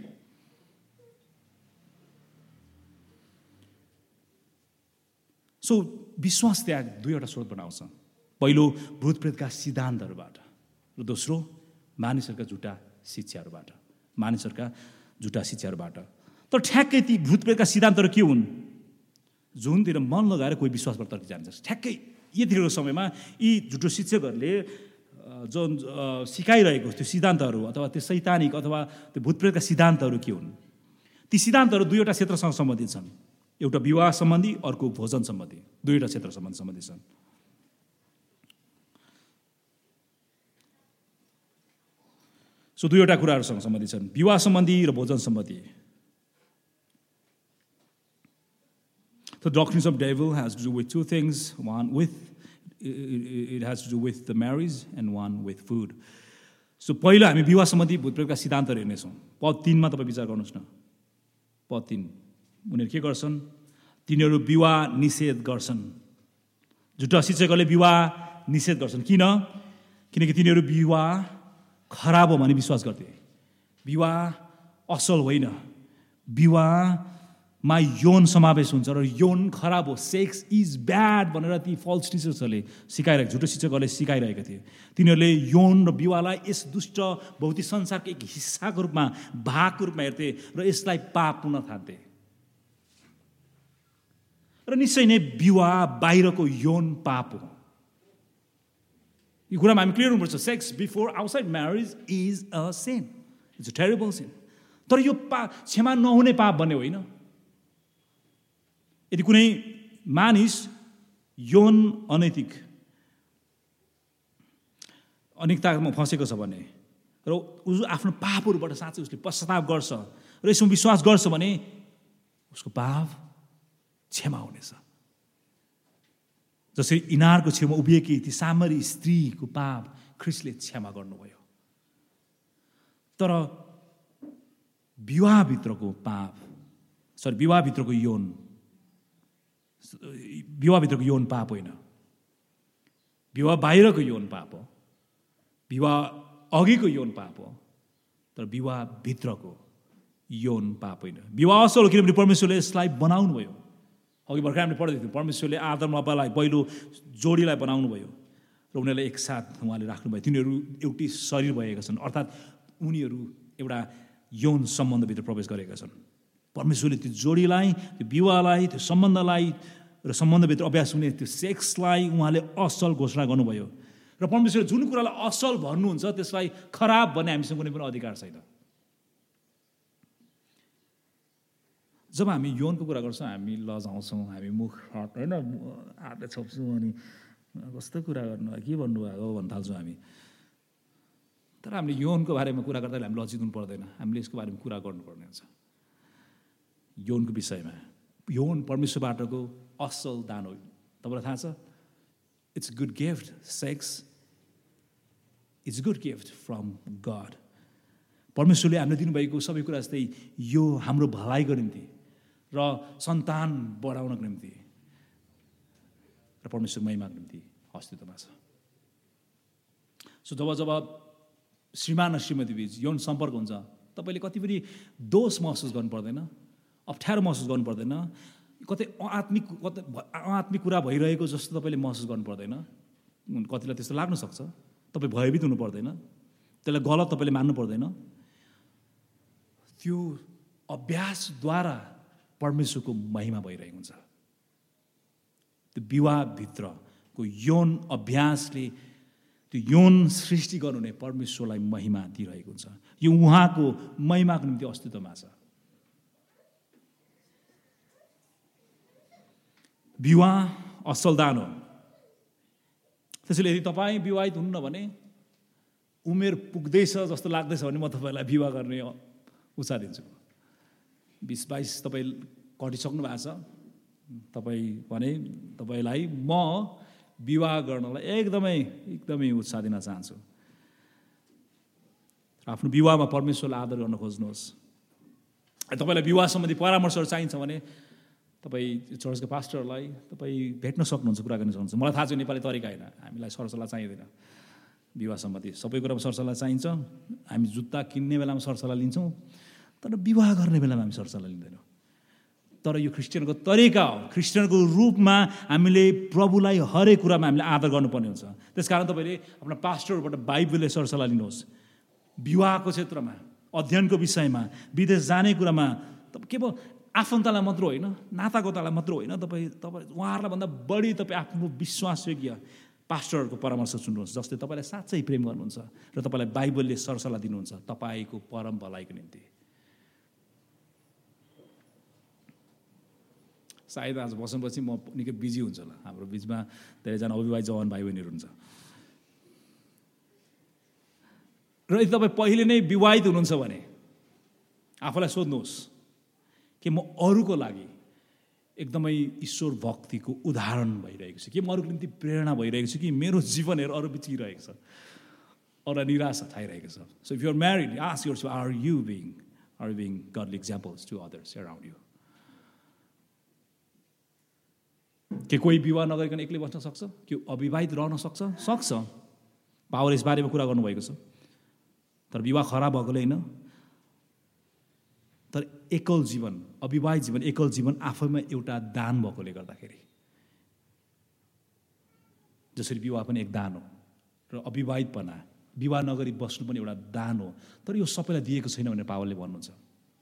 सो विश्वास त्याग दुईवटा स्रोतबाट आउँछ पहिलो भूत प्रेतका सिद्धान्तहरूबाट र दोस्रो मानिसहरूका झुटा शिक्षाहरूबाट मानिसहरूका झुटा शिक्षाहरूबाट। तर ठ्याक्कै ती भूत प्रेतका सिद्धान्तहरू के हुन् जुनतिर मन लगाएर कोही विश्वासबाट तर्की जान्छ ठ्याक्कै यतिखेरको समयमा यी झुटो शिक्षकहरूले जुन सिकाइरहेको त्यो सिद्धान्तहरू अथवा त्यो शैतानिक अथवा त्यो भूत प्रेतका सिद्धान्तहरू के हुन् ती सिद्धान्तहरू दुईवटा क्षेत्रसँग सम्बन्धित छन् एउटा विवाह सम्बन्धी अर्को भोजन सम्बन्धी दुईवटा क्षेत्र सम्बन्धी सम्बन्धित छन्। सो दुईवटा कुराहरूसँग सम्बन्धित छन् विवाह सम्बन्धी र भोजन सम्बन्धी। The doctrines of devil has to do with two things one with it has to do with the marriage and one with food. So पहिलो हामी विवाह सम्बन्धी भूत प्रेतका सिद्धान्तहरू हेर्नेछौँ पद तीनमा तपाईँ विचार गर्नुहोस् न पद तीन उनीहरू के गर्छन् तिनीहरू विवाह निषेध गर्छन् झुटा शिक्षकहरूले विवाह निषेध गर्छन् किन किनकि तिनीहरू विवाह खराब हो भन्ने विश्वास गर्थे विवाह असल होइन विवाहमा यौन समावेश हुन्छ र यौन खराब हो सेक्स इज ब्याड भनेर ती फल्स टिचर्सहरूले सिकाइरहेको झुटो शिक्षकहरूले सिकाइरहेका थिए तिनीहरूले यौन र विवाहलाई यस दुष्ट भौतिक संसारको एक हिस्साको रूपमा भागको रूपमा हेर्थे र यसलाई पाप पुन ठान्थे र निश्चय नै विवाह बाहिरको यौन पाप हो यो कुरामा हामी क्लियर हुनुपर्छ sex before outside marriage is a sin it's a terrible sin तर यो पाप क्षमा नहुने पाप भन्ने होइन यदि कुनै मानिस यौन अनैतिक अनैतिकतामा फँसेको छ भने र उसले आफ्नो पापहरूबाट साँच्चै उसले पश्चाताप गर्छ र यसमा विश्वास गर्छ भने उसको पाप क्षमा हुनेछ जसरी इनारको छेउमा उभिएकी ती सामरी स्त्रीको पाप ख्रिस्टले क्षमा गर्नुभयो तर विवाहभित्रको पाप सरी विवाहभित्रको यौन विवाहभित्रको यौन पाप होइन विवाह बाहिरको यौन पाप हो विवाह अघिको यौन पाप हो तर विवाहभित्रको यौन पाप होइन विवाह असल हो किनभने परमेश्वरले यसलाई बनाउनु भयो अघि भर्खर हामीले पढ्दै थियौँ परमेश्वरले आदम अब्बालाई पहिलो जोडीलाई बनाउनु भयो र उनीहरूलाई एकसाथ उहाँले राख्नुभयो तिनीहरू एउटै शरीर भएका छन् अर्थात् उनीहरू एउटा यौन सम्बन्धभित्र प्रवेश गरेका छन् परमेश्वरले त्यो जोडीलाई त्यो विवाहलाई त्यो सम्बन्धलाई र सम्बन्धभित्र अभ्यास हुने त्यो सेक्सलाई उहाँले असल घोषणा गर्नुभयो र परमेश्वरले जुन कुरालाई असल भन्नुहुन्छ त्यसलाई खराब भन्ने हामीसँग कुनै पनि अधिकार छैन जब हामी यौनको कुरा गर्छौँ हामी लजाउँछौँ हामी मुख होइन हातले छोप्छौँ अनि कस्तो कुरा गर्नु के भन्नुभएको भन्न थाल्छौँ हामी तर हामीले यौनको बारेमा कुरा गर्दा हामी लजिनु पर्दैन हामीले यसको बारेमा कुरा गर्नुपर्ने हुन्छ यौनको विषयमा यौन परमेश्वरबाटको असल दान हो तपाईँलाई थाहा छ it's good gift sex it's good gift from God परमेश्वरले हामीले दिनुभएको सबै कुरा जस्तै यो हाम्रो भलाइको निम्ति र सन्तान बढाउनको निम्ति र परमेश्वर महिमाको निम्ति अस्तित्वमा छ सो जब जब श्रीमान र श्रीमती बीच यौन सम्पर्क हुन्छ तपाईँले कति पनि दोष महसुस गर्नु पर्दैन अप्ठ्यारो महसुस गर्नु पर्दैन कतै आत्मिक कतै आत्मिक कुरा भइरहेको जस्तो तपाईँले महसुस गर्नु पर्दैन कतिलाई त्यस्तो लाग्न सक्छ तपाईँ भयभीत हुनु पर्दैन त्यसलाई गलत तपाईँले मान्नु पर्दैन त्यो अभ्यासद्वारा परमेश्वरको महिमा भइरहेको हुन्छ त्यो विवाहभित्रको यौन अभ्यासले त्यो यौन सृष्टि गर्नुहुने परमेश्वरलाई महिमा दिइरहेको हुन्छ। यो उहाँको महिमाको निम्ति अस्तित्वमा छ। विवाह असल दान हो। त्यसैले यदि तपाईँ विवाहित हुन्न भने, उमेर पुग्दैछ जस्तो लाग्दैछ भने म तपाईँलाई विवाह गर्ने उत्साह दिन्छु। बिस बाइस तपाईँ कटिसक्नु भएको छ, तपाईँ भने तपाईँलाई म विवाह गर्नलाई एकदमै एकदमै उत्साह दिन चाहन्छु। आफ्नो विवाहमा परमेश्वरलाई आदर गर्न खोज्नुहोस्। तपाईँलाई विवाह सम्बन्धी परामर्शहरू चाहिन्छ भने तपाईँ चर्चको पास्टरलाई तपाईँ भेट्न सक्नुहुन्छ, कुरा गर्न सक्नुहुन्छ। मलाई थाहा छ नेपाली तरिका होइन, हामीलाई सरसल्लाह चाहिँदैन विवाह सम्बन्धी। सबै कुरामा सरसल्लाह चाहिन्छ। हामी जुत्ता किन्ने बेलामा सरसल्लाह लिन्छौँ, तर विवाह गर्ने बेलामा हामी सरसल्लाह लिँदैनौँ। तर यो क्रिस्चियनको तरिका हो। क्रिस्चियनको रूपमा हामीले प्रभुलाई हरेक कुरामा हामीले आदर गर्नुपर्ने हुन्छ। त्यसकारण तपाईँले आफ्नो पास्टरबाट बाइबलले सरसल्लाह लिनुहोस्। विवाहको क्षेत्रमा, अध्ययनको विषयमा, विदेश जाने कुरामा केवल आफन्तलाई मात्र होइन, नातागोतालाई मात्र होइन, तपाईँ तपाईँ उहाँहरूलाई भन्दा बढी तपाईँ आफ्नो विश्वासयोग्य पास्टरहरूको परामर्श सुन्नुहोस्, जसले तपाईँलाई साँच्चै प्रेम गर्नुहुन्छ र तपाईँलाई बाइबलले सरसल्लाह दिनुहुन्छ तपाईँको परम भलाइको निम्ति। सायद आज बसेपछि म निकै बिजी हुन्छ होला। हाम्रो बिचमा धेरैजना अविवाहित जवान भाइ बहिनीहरू हुन्छ र यदि तपाईँ पहिले नै विवाहित हुनुहुन्छ भने आफूलाई सोध्नुहोस् कि म अरूको लागि एकदमै ईश्वर भक्तिको उदाहरण भइरहेको छु कि म अरूको निम्ति प्रेरणा भइरहेको छु कि मेरो जीवनहरू अरू बिचिरहेको छ, अरू निराशा थाइरहेको छ। So if you are married, ask yourself, are you being are you being godly examples to others around you? के कोही विवाह नगरिकन एक्लै बस्न सक्छ? कि अविवाहित रहन सक्छ? सक्छ। पावरले यस बारेमा कुरा गर्नुभएको छ। तर विवाह खराब भएकोले होइन, तर एकल जीवन, अविवाहित जीवन, एकल जीवन आफैमा एउटा दान भएकोले गर्दाखेरि, जसरी विवाह पनि एक दान हो र अविवाहितपना, विवाह नगरी बस्नु पनि एउटा दान हो। तर यो सबैलाई दिएको छैन भनेर पावलले भन्नुहुन्छ।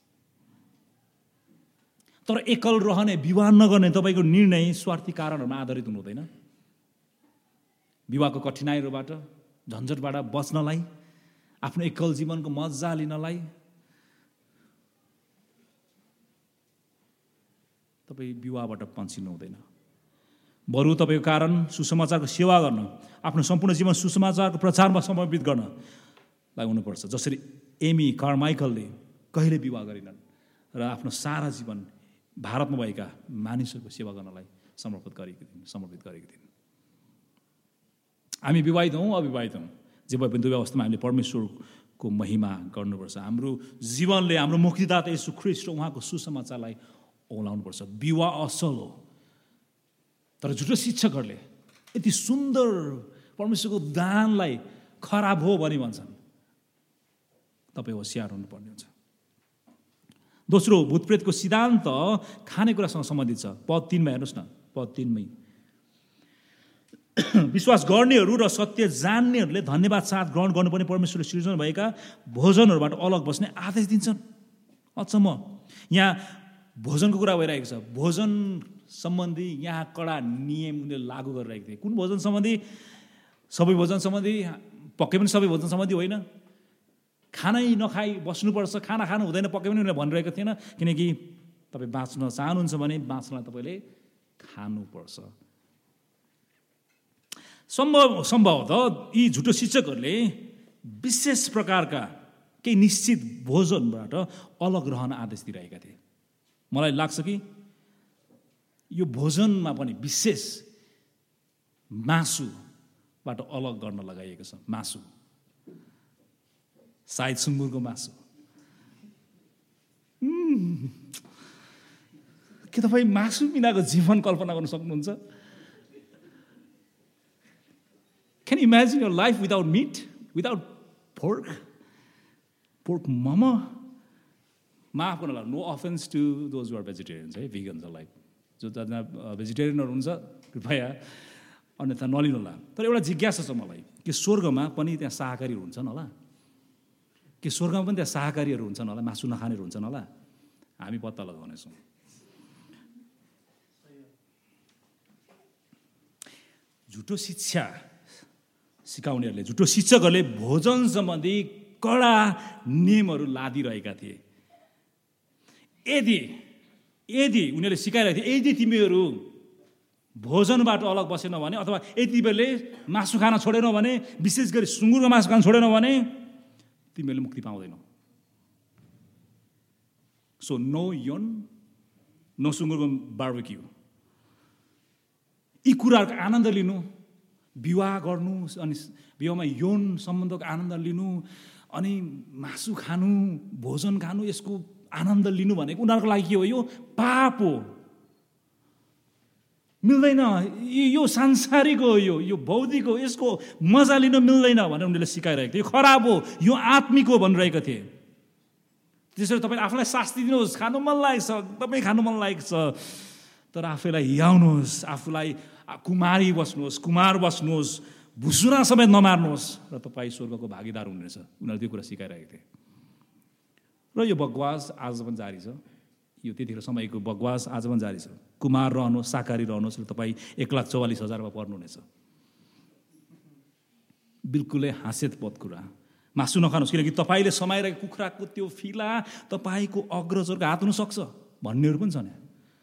तर एकल रहने, विवाह नगर्ने तपाईँको निर्णय स्वार्थी कारणहरूमा आधारित हुनु हुँदैन। विवाहको कठिनाइहरूबाट, झन्झटबाट बच्नलाई, आफ्नो एकल जीवनको मजा लिनलाई तपाईँ विवाहबाट पन्छिनु हुँदैन। बरु तपाईँको कारण सुसमाचारको सेवा गर्न, आफ्नो सम्पूर्ण जीवन सुसमाचारको प्रचारमा समर्पित गर्नलाई हुनुपर्छ। जसरी एमी कार्माइकलले कहिले विवाह गरिनन् र आफ्नो सारा जीवन भारतमा भएका मानिसहरूको सेवा गर्नलाई समर्पित गरेकी थिइन् समर्पित गरेकी थिइन्। हामी विवाहित हौँ, अविवाहित हौँ, जे भए पनि दुवै अवस्थामा हामीले परमेश्वरको महिमा गर्नुपर्छ। हाम्रो जीवनले हाम्रो मुक्तिदाता येशू ख्रीष्ट र उहाँको सुसमाचारलाई ओलाउनुपर्छ। विवाह असल हो, तर झुटो शिक्षकहरूले यति सुन्दर परमेश्वरको दानलाई खराब हो भनी भन्छन्। तपाईँ होसियार हुनुपर्ने हुन्छ। दोस्रो, भूतप्रेतको सिद्धान्त खानेकुरासँग सम्बन्धित छ। पद तीनमा हेर्नुहोस् न, पद तीनमै विश्वास गर्नेहरू र सत्य जान्नेहरूले धन्यवाद साथ ग्रहण गर्नुपर्ने परमेश्वरले सृजना भएका भोजनहरूबाट अलग बस्ने आदेश दिन्छन्। अचम्म, यहाँ भोजनको कुरा भइरहेको छ। भोजन सम्बन्धी यहाँ कडा नियम उनीहरूले लागू गरिरहेको थिए। कुन भोजन सम्बन्धी? सबै भोजन सम्बन्धी, पक्कै पनि सबै भोजन सम्बन्धी होइन। खानै नखाई बस्नुपर्छ, खाना खानु हुँदैन पक्कै पनि उनीहरूले भनिरहेको थिएन। किनकि तपाईँ बाँच्न चाहनुहुन्छ भने बाँच्नलाई तपाईँले खानुपर्छ। सम्भव सम्भवतः यी झुटो शिक्षकहरूले विशेष प्रकारका केही निश्चित भोजनबाट अलग रहन आदेश दिइरहेका थिए। मलाई लाग्छ कि यो भोजनमा पनि विशेष मासुबाट अलग गर्न लगाइएको छ। मासु, सायद सुँगुरको मासु। के तपाईँ मासु बिनाको जीवन कल्पना गर्न सक्नुहुन्छ? Can you imagine your life without meat, without pork? Pork mama? माफ गर्नु होला, no offence to those who are vegetarians है, भिगन्सहरूलाई। जो जना भेजिटेरियनहरू हुन्छ कृपया अन्यथा नलिनु होला। तर एउटा जिज्ञासा छ मलाई कि स्वर्गमा पनि त्यहाँ शाकाहारीहरू हुन्छन् होला? कि स्वर्गमा पनि त्यहाँ शाकाहारीहरू हुन्छन् होला, मासु नखानेहरू हुन्छन् होला? हामी पत्ता लगाउनेछौँ। झुटो शिक्षा सिकाउनेहरूले, झुटो शिक्षकहरूले भोजन सम्बन्धी कडा नियमहरू लादिरहेका थिए। यदि यदि उनीहरूले सिकाइरहेको थिए, यदि तिमीहरू भोजनबाट अलग बसेनौ भने, अथवा यदि तिमीहरूले मासु खान छोडेनौ भने, विशेष गरी सुँगुरको मासु खान छोडेनौ भने तिमीहरूले मुक्ति पाउँदैनौ। सो नो योन, नो सुँगुरको बार्बेक्यू, यी कुराहरूको आनन्द लिनु, विवाह गर्नु, अनि विवाहमा यौन सम्बन्धको आनन्द लिनु, अनि मासु खानु, भोजन खानु, यसको आनन्द लिनु भनेको उनीहरूको लागि के हो? यो पाप हो, मिल्दैन। यो सांसारिक हो, यो यो भौतिक हो, यसको मजा लिन मिल्दैन भनेर उनीहरूले सिकाइरहेको थियो। यो खराब हो, यो आत्मिक हो भनिरहेका थिए। त्यसरी तपाईँ आफूलाई शास्ति दिनुहोस्, खानु मन लागेको छ, तपाईँ खानु मन लागेको छ, तर आफैलाई हियाउनुहोस्, आफूलाई कुमारी बस्नुहोस्, कुमार बस्नुहोस्, भुसुरा समेत नमार्नुहोस् र तपाईँ स्वर्गको भागीदार हुनुहुनेछ। उनीहरूले त्यो कुरा सिकाइरहेको थिए। र यो बकवास आज पनि जारी छ। यो त्यतिखेर समयको बकवास आज पनि जारी छ। कुमार रहनुहोस्, शाकाहारी रहनुहोस् र तपाईँ एक लाख चौवालिस हजारमा पर्नुहुनेछ। बिल्कुलै हास्यास्पद कुरा। मासु नखानुहोस्, किनकि तपाईँले समाइरहेको कुखुराको त्यो फिला तपाईँको अग्रजहरूको हात हुनसक्छ भन्नेहरू पनि छन्।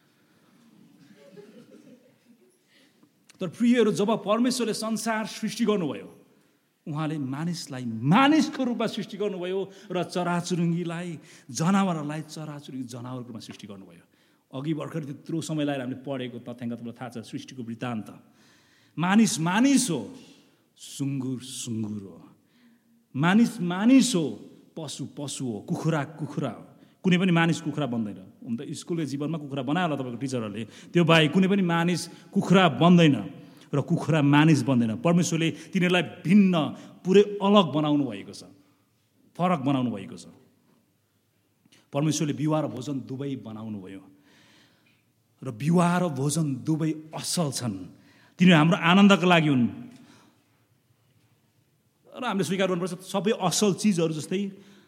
तर प्रियहरू, जब परमेश्वरले संसार सृष्टि गर्नुभयो, उहाँले मानिसलाई मानिसको रूपमा सृष्टि गर्नुभयो र चराचुरुङ्गीलाई, जनावरहरूलाई चराचुरुङ्गी जनावरको रूपमा सृष्टि गर्नुभयो। अघि भर्खर त्यत्रो समय लगाएर हामीले पढेको तथ्याङ्क तपाईँलाई थाहा छ, सृष्टिको वृत्तान्त। मानिस मानिस हो, सुँगुर सुँगुर हो, मानिस मानिस हो, पशु पशु हो, कुखुरा कुखुरा हो। कुनै पनि मानिस कुखुरा बन्दैन। हुन त स्कुलको जीवनमा कुखुरा बनायो होला तपाईँको टिचरहरूले, त्यो बाहेक कुनै पनि मानिस कुखुरा बन्दैन र कुखुरा मानिस बन्दैन। परमेश्वरले तिनीहरूलाई भिन्न, पुरै अलग बनाउनु भएको छ, फरक बनाउनु भएको छ। परमेश्वरले विवाह र भोजन दुवै बनाउनु भयो र विवाह र भोजन दुवै असल छन्। तिनीहरू हाम्रो आनन्दको लागि हुन् र हामीले स्वीकार गर्नुपर्छ। सबै असल चिजहरू जस्तै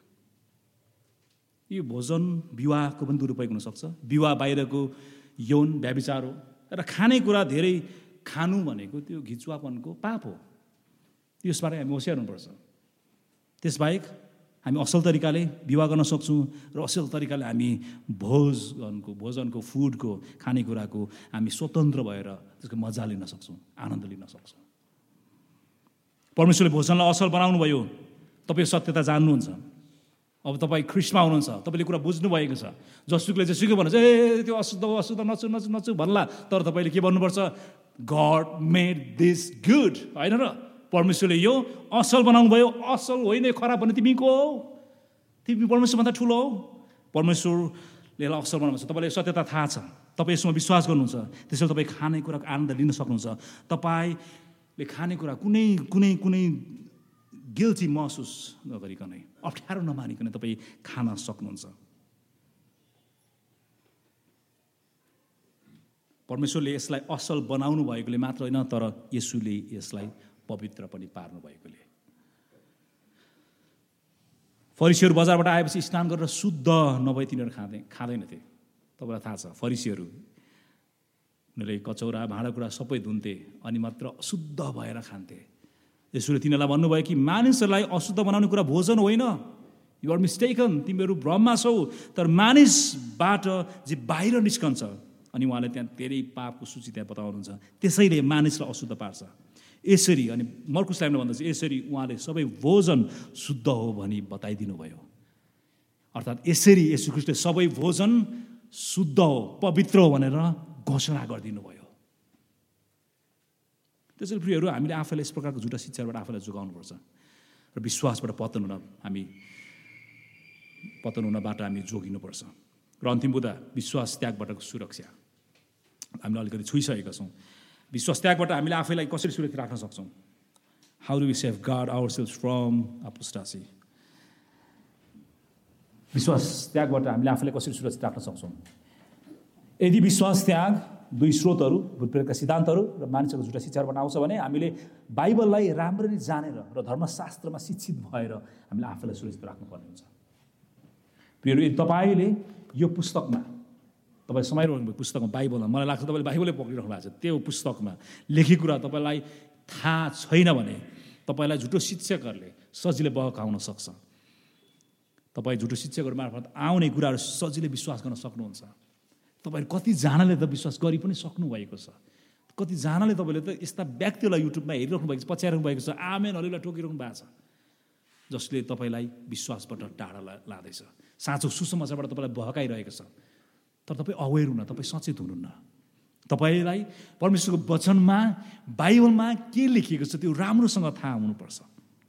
यो भोजन विवाहको पनि दुरुपयोग हुनसक्छ। विवाह बाहिरको यौन व्यभिचार हो र खानेकुरा धेरै खानु भनेको त्यो घिचुवापनको पाप हो। त्यसबाट हामी होसियार हुनुपर्छ। त्यसबाहेक हामी असल तरिकाले विवाह गर्न सक्छौँ र असल तरिकाले हामी भोजनको भोजनको फुडको खानेकुराको हामी स्वतन्त्र भएर त्यसको मजा लिन सक्छौँ, आनन्द लिन सक्छौँ। परमेश्वरले भोजनलाई असल बनाउनु भयो। तपाईँ सत्यता जान्नुहुन्छ। अब तपाईँ ख्रिस्टमा हुनुहुन्छ, तपाईँले कुरा बुझ्नु भएको छ। जसुकले जसुकै भन्नुहुन्छ, ए त्यो अशुद्ध हो, अशुद्ध, नचु नचु नचु भन्ला, तर तपाईँले के भन्नुपर्छ? गड मेड दिस गुड, होइन र? परमेश्वरले यो असल बनाउनु भयो। असल होइन, खराब भने तिमीको हो, तिमी परमेश्वरभन्दा ठुलो हो। परमेश्वरले असल बनाउनु छ। तपाईँलाई सत्यता थाहा छ, तपाईँ यसमा विश्वास गर्नुहुन्छ, त्यसैले तपाईँ खानेकुराको आनन्द लिन सक्नुहुन्छ। तपाईँले खानेकुरा कुनै कुनै कुनै गिल्टी महसुस नगरिकनै, अप्ठ्यारो नमानिकन तपाईँ खान सक्नुहुन्छ। परमेश्वरले यसलाई असल बनाउनु भएकोले मात्र होइन, तर येशूले यसलाई पवित्र पनि पार्नु भएकोले। फरिसीहरू बजारबाट आएपछि स्नान गरेर शुद्ध नभए तिनीहरू खाँदै खाँदैनथे। तपाईँलाई थाहा छ, फरिसीहरू उनीहरूले कचौरा भाँडाकुँडा सबै धुन्थे अनि मात्र शुद्ध भएर खान्थे। यसोले तिनीहरूलाई भन्नुभयो कि मानिसहरूलाई अशुद्ध बनाउने कुरा भोजन होइन। यु आर मिस्टेकन, तिमीहरू भ्रममा छौ। तर मानिसबाट जे बाहिर निस्कन्छ, अनि उहाँले त्यहाँ धेरै पापको सूची त्यहाँ बताउनुहुन्छ, त्यसैले मानिसलाई अशुद्ध पार्छ। यसरी अनि मर्कुस लाइनमा भन्दा चाहिँ यसरी उहाँले सबै भोजन शुद्ध हो भनी बताइदिनु भयो। अर्थात् यसरी येशू ख्रीष्टले सबै भोजन शुद्ध हो, पवित्र हो भनेर घोषणा गरिदिनु भयो। त्यसैले प्रियहरू, हामीले आफैलाई यस प्रकारको झुटा शिक्षाबाट आफैलाई जोगाउनुपर्छ र विश्वासबाट पतन हुन हामी पतन हुनबाट हामी जोगिनुपर्छ। र अन्तिम बुदा विश्वास त्यागबाटको सुरक्षा हामीले अलिकति छुइसकेका छौँ। विश्वास त्यागबाट हामीले आफैलाई कसरी सुरक्षित राख्न सक्छौँ? How do we safeguard ourselves from apostasy? विश्वास त्यागबाट हामीले आफैलाई कसरी सुरक्षित राख्न सक्छौँ? यदि विश्वास त्याग दुई स्रोतहरू, भूतप्रेतका सिद्धान्तहरू र मानिसहरूको झुटा शिक्षाबाट आउँछ भने हामीले बाइबललाई राम्ररी जानेर र धर्मशास्त्रमा शिक्षित भएर हामीले आफैलाई सुरक्षित राख्नुपर्ने हुन्छ। प्रियहरू, यदि तपाईँले यो पुस्तकमा, तपाईँ समाइरहनु भएको पुस्तकमा, बाइबलमा, मलाई लाग्छ तपाईँले बाइबलै पक्रिरहनु भएको छ, त्यो पुस्तकमा लेखेको कुरा तपाईँलाई थाहा छैन भने तपाईँलाई झुटो शिक्षकहरूले सजिलै बहकाउन सक्छ। तपाईँ झुटो शिक्षकहरू मार्फत आउने कुराहरू सजिलै विश्वास गर्न सक्नुहुन्छ। तपाईँहरू कतिजनाले त विश्वास गरि पनि सक्नुभएको छ। कतिजनाले तपाईँले त यस्ता व्यक्तिहरूलाई युट्युबमा हेरिराख्नु भएको छ, पछ्याइराख्नु भएको छ, आमेनहरूलाई टोकिराख्नु भएको छ, जसले तपाईँलाई विश्वासबाट टाढा लाँदैछ, साँचो सुसमाचारबाट तपाईँलाई बहकाइरहेको छ। तर तपाईँ अवेर हुन, तपाईँ सचेत हुनुहुन्न। तपाईँलाई परमेश्वरको वचनमा, बाइबलमा के लेखिएको छ त्यो राम्रोसँग थाहा हुनुपर्छ।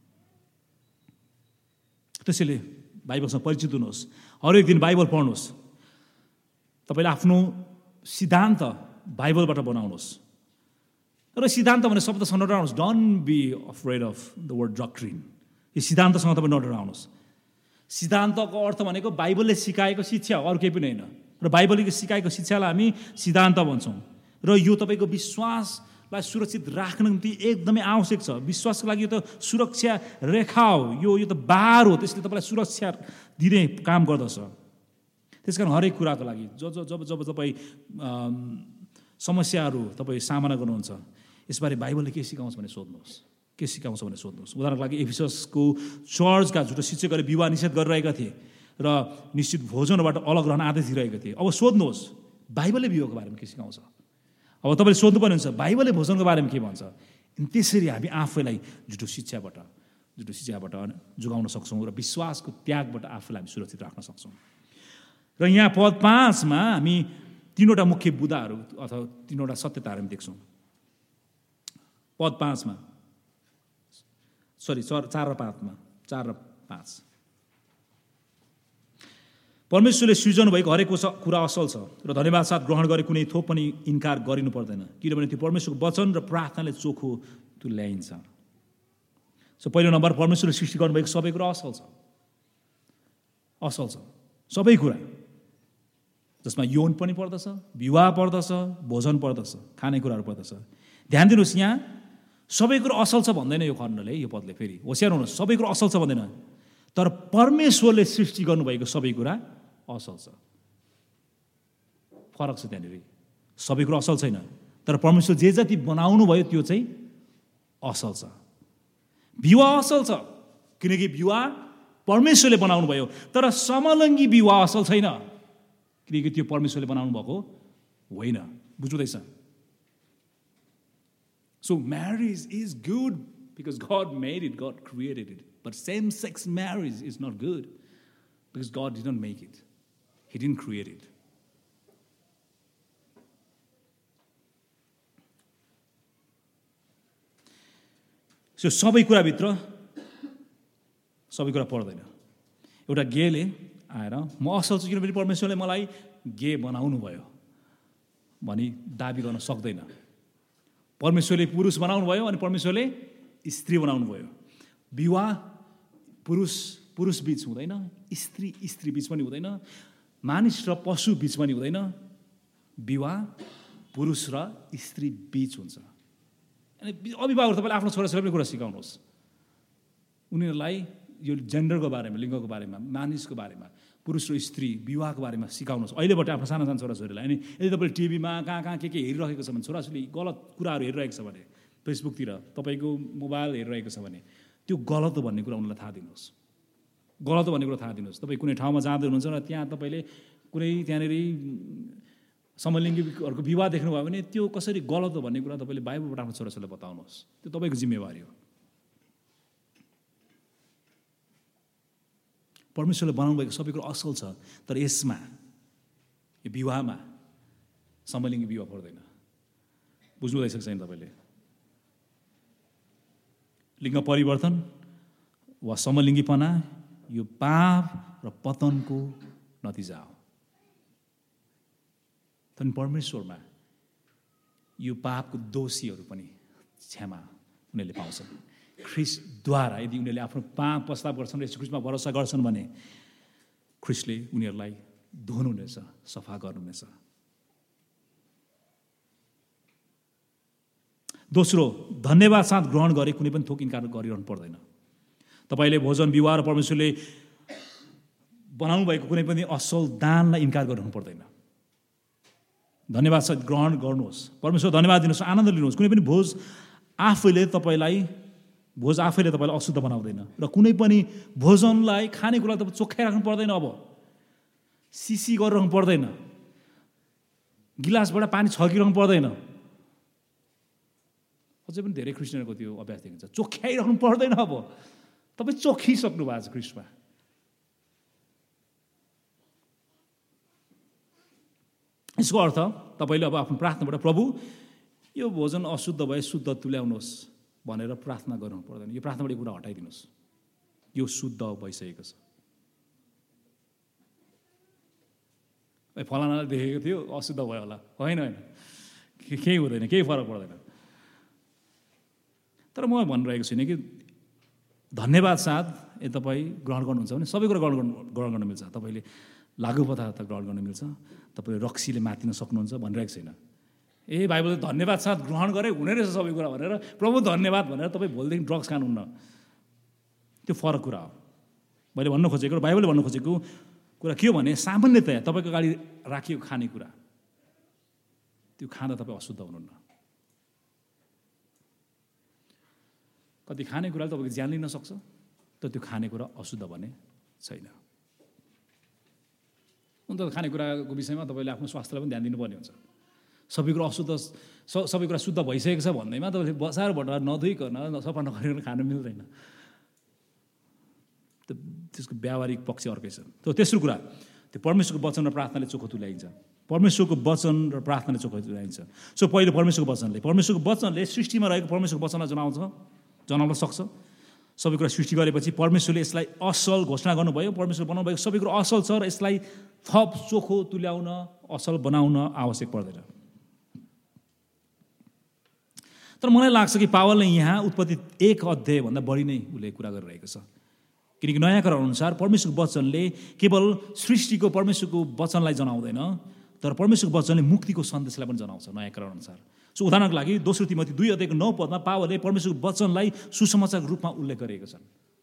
त्यसैले बाइबलसँग परिचित हुनुहोस्, हरेक दिन बाइबल पढ्नुहोस्। तपाईँले आफ्नो सिद्धान्त बाइबलबाट बनाउनुहोस्। र सिद्धान्त भने शब्दसँग नडराउनुहोस्। Don't be afraid of the word doctrine. यो सिद्धान्तसँग तपाईँ नडराउनुहोस्। सिद्धान्तको अर्थ भनेको बाइबलले सिकाएको शिक्षा, अरू केही पनि होइन। र बाइबलले सिकाएको शिक्षालाई हामी सिद्धान्त भन्छौँ। र यो तपाईँको विश्वासलाई सुरक्षित राख्न निम्ति एकदमै आवश्यक छ। विश्वासको लागि यो त सुरक्षा रेखा हो, यो यो त बार हो, त्यसले तपाईँलाई सुरक्षा दिने काम गर्दछ। त्यस कारण हरेक कुराको लागि जब जब जब तपाईँ समस्याहरू तपाईँ सामना गर्नुहुन्छ, यसबारे बाइबलले के सिकाउँछ भने सोध्नुहोस्, के सिकाउँछ भने सोध्नुहोस्। उदाहरणको लागि एफिससको चर्चका झुटो शिक्षकहरूले विवाह निषेध गरिरहेका थिए र निश्चित भोजनबाट अलग रहन आदेश दिइरहेका थिए। अब सोध्नुहोस् बाइबलले विवाहको बारेमा के सिकाउँछ। अब तपाईँले सोध्नुपर्ने हुन्छ बाइबलले भोजनको बारेमा के भन्छ। त्यसरी हामी आफैलाई झुटो शिक्षाबाट झुटो शिक्षाबाट जोगाउन सक्छौँ र विश्वासको त्यागबाट आफूलाई हामी सुरक्षित राख्न सक्छौँ। र यहाँ पद पाँचमा हामी तीनवटा मुख्य बुदाहरू अथवा तीनवटा सत्यताहरू हामी देख्छौँ। पद पाँचमा सरी चार चार र पाँचमा चार र पाँच परमेश्वरले सृजन भएको हरेक कुरा असल छ र धन्यवाद साथ ग्रहण गरे कुनै थोक पनि इन्कार गरिनु पर्दैन, किनभने त्यो परमेश्वरको वचन र प्रार्थनाले चोखो त्यो ल्याइन्छ। सो पहिलो नम्बर, परमेश्वरले सृष्टि गर्नुभएको सबै कुरा असल छ, असल छ सबै कुरा, जसमा यौन पनि पर्दछ, विवाह पर्दछ, भोजन पर्दछ, खानेकुराहरू पर्दछ। ध्यान दिनुहोस्, यहाँ सबै कुरो असल छ भन्दैन यो खण्डले, यो पदले। फेरि होसियार हुनुहोस्, सबै कुरो असल छ भन्दैन, तर परमेश्वरले सृष्टि गर्नुभएको सबै कुरा असल छ। फरक छ त्यहाँनिर। सबै कुरो असल छैन, तर परमेश्वर जे जति बनाउनु भयो त्यो चाहिँ असल छ। विवाह असल छ किनकि विवाह परमेश्वरले बनाउनु भयो, तर समलिङ्गी विवाह असल छैन किनकि त्यो परमेश्वरले बनाउनु भएको होइन। बुझ्नुहुँदैछ? So marriage is good because God made it, God created it. But same-sex marriage is not good because God didn't make it. He didn't create it. So सबै कुराभित्र सबै कुरा पर्दैन। एउटा गेले आएर म असल छु किनभने परमेश्वरले मलाई गे बनाउनु भयो भनी दाबी गर्न सक्दैन। परमेश्वरले पुरुष बनाउनु भयो अनि परमेश्वरले स्त्री बनाउनु भयो। विवाह पुरुष पुरुष बीच हुँदैन, स्त्री स्त्री बीच पनि हुँदैन, मानिस र पशु बीच पनि हुँदैन। विवाह पुरुष र स्त्री बीच हुन्छ। अनि अभिभावकहरू तपाईँले आफ्नो छोराछोरीलाई पनि कुरा सिकाउनुहोस्, उनीहरूलाई यो जेन्डरको बारेमा, लिङ्गको बारेमा, मानिसको बारेमा, पुरुष र स्त्री विवाहको बारेमा सिकाउनुहोस् अहिलेबाट आफ्नो सानो सानो छोराछोरीलाई। अनि यदि तपाईँले टिभीमा कहाँ कहाँ के के हेरिरहेको छ भने, छोराछोरी गलत कुराहरू हेरिरहेको छ भने, फेसबुकतिर तपाईँको मोबाइल हेरिरहेको छ भने त्यो गलत हो भन्ने कुरा उनीहरूलाई थाहा दिनुहोस्। गलत हो भन्ने कुरा थाहा दिनुहोस्। तपाईँ कुनै ठाउँमा जाँदै हुनुहुन्छ र त्यहाँ तपाईँले कुनै त्यहाँनिर समलिङ्गीहरूको विवाह देख्नुभयो भने त्यो कसरी गलत हो भन्ने कुरा तपाईँले बाइबलबाट आफ्नो छोराछोरीलाई बताउनुहोस्। त्यो तपाईँको जिम्मेवारी हो। परमेश्वरले बनाउनु भएको सबै कुरो असल छ, तर यसमा यो विवाहमा समलिङ्गी विवाह पर्दैन। बुझ्नु हुँदैछ छैन तपाईँले? लिङ्ग परिवर्तन वा समलिङ्गीपना यो पाप र पतनको नतिजा हो। तर परमेश्वरमा यो पापको दोषीहरू पनि क्षमा उनीहरूले पाउँछन्। ख्रिस्टद्वारा यदि उनीहरूले आफ्नो पाप प्रस्ताव गर्छन् र यीशु ख्रिस्टमा भरोसा गर्छन् भने ख्रिस्टले उनीहरूलाई धुनुहुनेछ, सफा गर्नुहुनेछ। दोस्रो, धन्यवाद साथ ग्रहण गरे कुनै पनि थोक इन्कार गरिरहनु पर्दैन। तपाईँले भोजन, विवाह र परमेश्वरले बनाउनु भएको कुनै पनि असल दानलाई इन्कार गर्नु पर्दैन। धन्यवाद साथ ग्रहण गर्नुहोस्, परमेश्वर धन्यवाद दिनुहोस्, आनन्द लिनुहोस्। कुनै पनि भोज आफैले तपाईँलाई भोज आफैले तपाईँलाई अशुद्ध बनाउँदैन र कुनै पनि भोजनलाई खानेकुरा तपाईँ चोख्याइ राख्नु पर्दैन। अब सिसी गरेर राख्नु पर्दैन, गिलासबाट पानी छर्किराख्नु पर्दैन। अझै पनि धेरै क्रिस्चियनहरूको त्यो अभ्यास देखिन्छ, चोख्याइराख्नु पर्दैन। अब तपाईँ चोखिसक्नु भएको छ क्रिस्टमा। यसको अर्थ तपाईँले अब आफ्नो प्रार्थनाबाट प्रभु यो भोजन अशुद्ध भए शुद्ध तुल्याउनुहोस् भनेर प्रार्थना गर्नु पर्दैन। यो प्रार्थनाबाट यो कुरा हटाइदिनुहोस्, यो शुद्ध भइसकेको छ। फलानाले देखेको थियो अशुद्ध भयो होला, होइन होइन, केही हुँदैन, केही फरक पर्दैन। तर म भनिरहेको छुइनँ कि धन्यवाद साथ ए तपाईँ ग्रहण गर्नुहुन्छ भने सबै कुरा ग्रहण गर्नु ग्रहण गर्न मिल्छ। तपाईँले लागु पदार्थ ग्रहण गर्न मिल्छ, तपाईँले रक्सीले मातिन सक्नुहुन्छ भनिरहेको छैन। ए बाइबलले धन्यवाद साथ ग्रहण गरे हुने रहेछ सबै कुरा भनेर प्रभु धन्यवाद भनेर तपाईँ भोलिदेखि ड्रग्स खानुहुन्न, त्यो फरक कुरा हो। मैले भन्नु खोजेको र बाइबलले भन्नु खोजेको कुरा के हो भने सामान्यतया तपाईँको अगाडि राखिएको खानेकुरा त्यो खाँदा तपाईँ अशुद्ध हुनुहुन्न। कति खानेकुराले तपाईँको ज्यान लिन सक्छ, तर त्यो खानेकुरा अशुद्ध भने छैन। अन्त खानेकुराको विषयमा तपाईँले आफ्नो स्वास्थ्यलाई पनि ध्यान दिनुपर्ने हुन्छ। सबै कुरा अशुद्ध सबै कुरा शुद्ध भइसकेको छ भन्दैमा तपाईँले बजारबाट नधुइकन सफा नगरिकन खानु मिल्दैन। त्यो त्यसको व्यावहारिक पक्ष अर्कै छ। त्यो तेस्रो कुरा, त्यो परमेश्वरको वचन र प्रार्थनाले चोखो तुल्याइन्छ। परमेश्वरको वचन र प्रार्थनाले चोखो तुल्याइन्छ। सो पहिलो परमेश्वरको वचनले परमेश्वरको वचनले सृष्टिमा रहेको परमेश्वरको वचनलाई जनाउँछ, जनाउन सक्छ। सबै कुरा सृष्टि गरेपछि परमेश्वरले यसलाई असल घोषणा गर्नुभयो। परमेश्वर बनाउनु भएको सबै कुरा असल छ र यसलाई थप चोखो तुल्याउन, असल बनाउन आवश्यक पर्दैन। तर मलाई लाग्छ कि पावलले यहाँ उत्पत्ति एक अध्यायभन्दा बढी नै उसले कुरा गरिरहेको छ। किनकि नयाँ करार अनुसार परमेश्वरको वचनले केवल सृष्टिको परमेश्वरको वचनलाई जनाउँदैन, तर परमेश्वरको वचनले मुक्तिको सन्देशलाई पनि जनाउँछ नयाँ करार अनुसार। सो उदाहरणको लागि दोस्रो तिमोथी दुई अध्यायको नौ पदमा पावलले परमेश्वरको वचनलाई सुसमाचारको रूपमा उल्लेख गरेका छन्।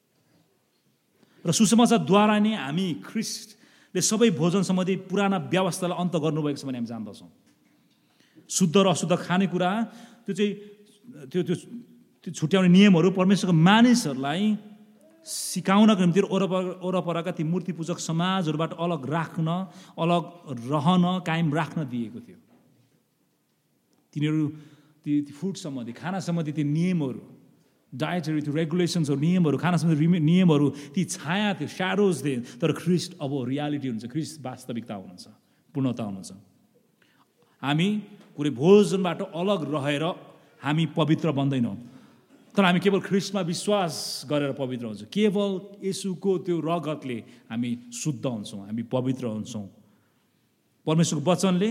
र सुसमाचारद्वारा नै हामी ख्रिस्टले सबै भोजन सम्बन्धी पुराना व्यवस्थालाई अन्त गर्नुभएको छ भने हामी जान्दछौँ। शुद्ध र अशुद्ध खानेकुरा त्यो चाहिँ त्यो त्यो त्यो छुट्याउने नियमहरू परमेश्वरको मानिसहरूलाई सिकाउनको निम्ति ओरपर ओरपरका ती मूर्ति पूजक समाजहरूबाट अलग राख्न, अलग रहन, कायम राख्न दिएको थियो। तिनीहरू ती फुड सम्बन्धी, खाना सम्बन्धी ती नियमहरू, डायटरी त्यो रेगुलेसन्सहरू, नियमहरू, खाना सम्बन्धी नियमहरू, ती छाया थियो, स्याडोज थिए। तर ख्रिस्ट अब रियालिटी हुन्छ, ख्रिस्ट वास्तविकता हुनुहुन्छ, पूर्णता हुनुहुन्छ। हामी कुनै भोजनबाट अलग रहेर हामी पवित्र बन्दैनौँ, तर हामी केवल ख्रिस्टमा विश्वास गरेर पवित्र हुन्छौँ। केवल येशूको त्यो रगतले हामी शुद्ध हुन्छौँ, हामी पवित्र हुन्छौँ। परमेश्वरको वचनले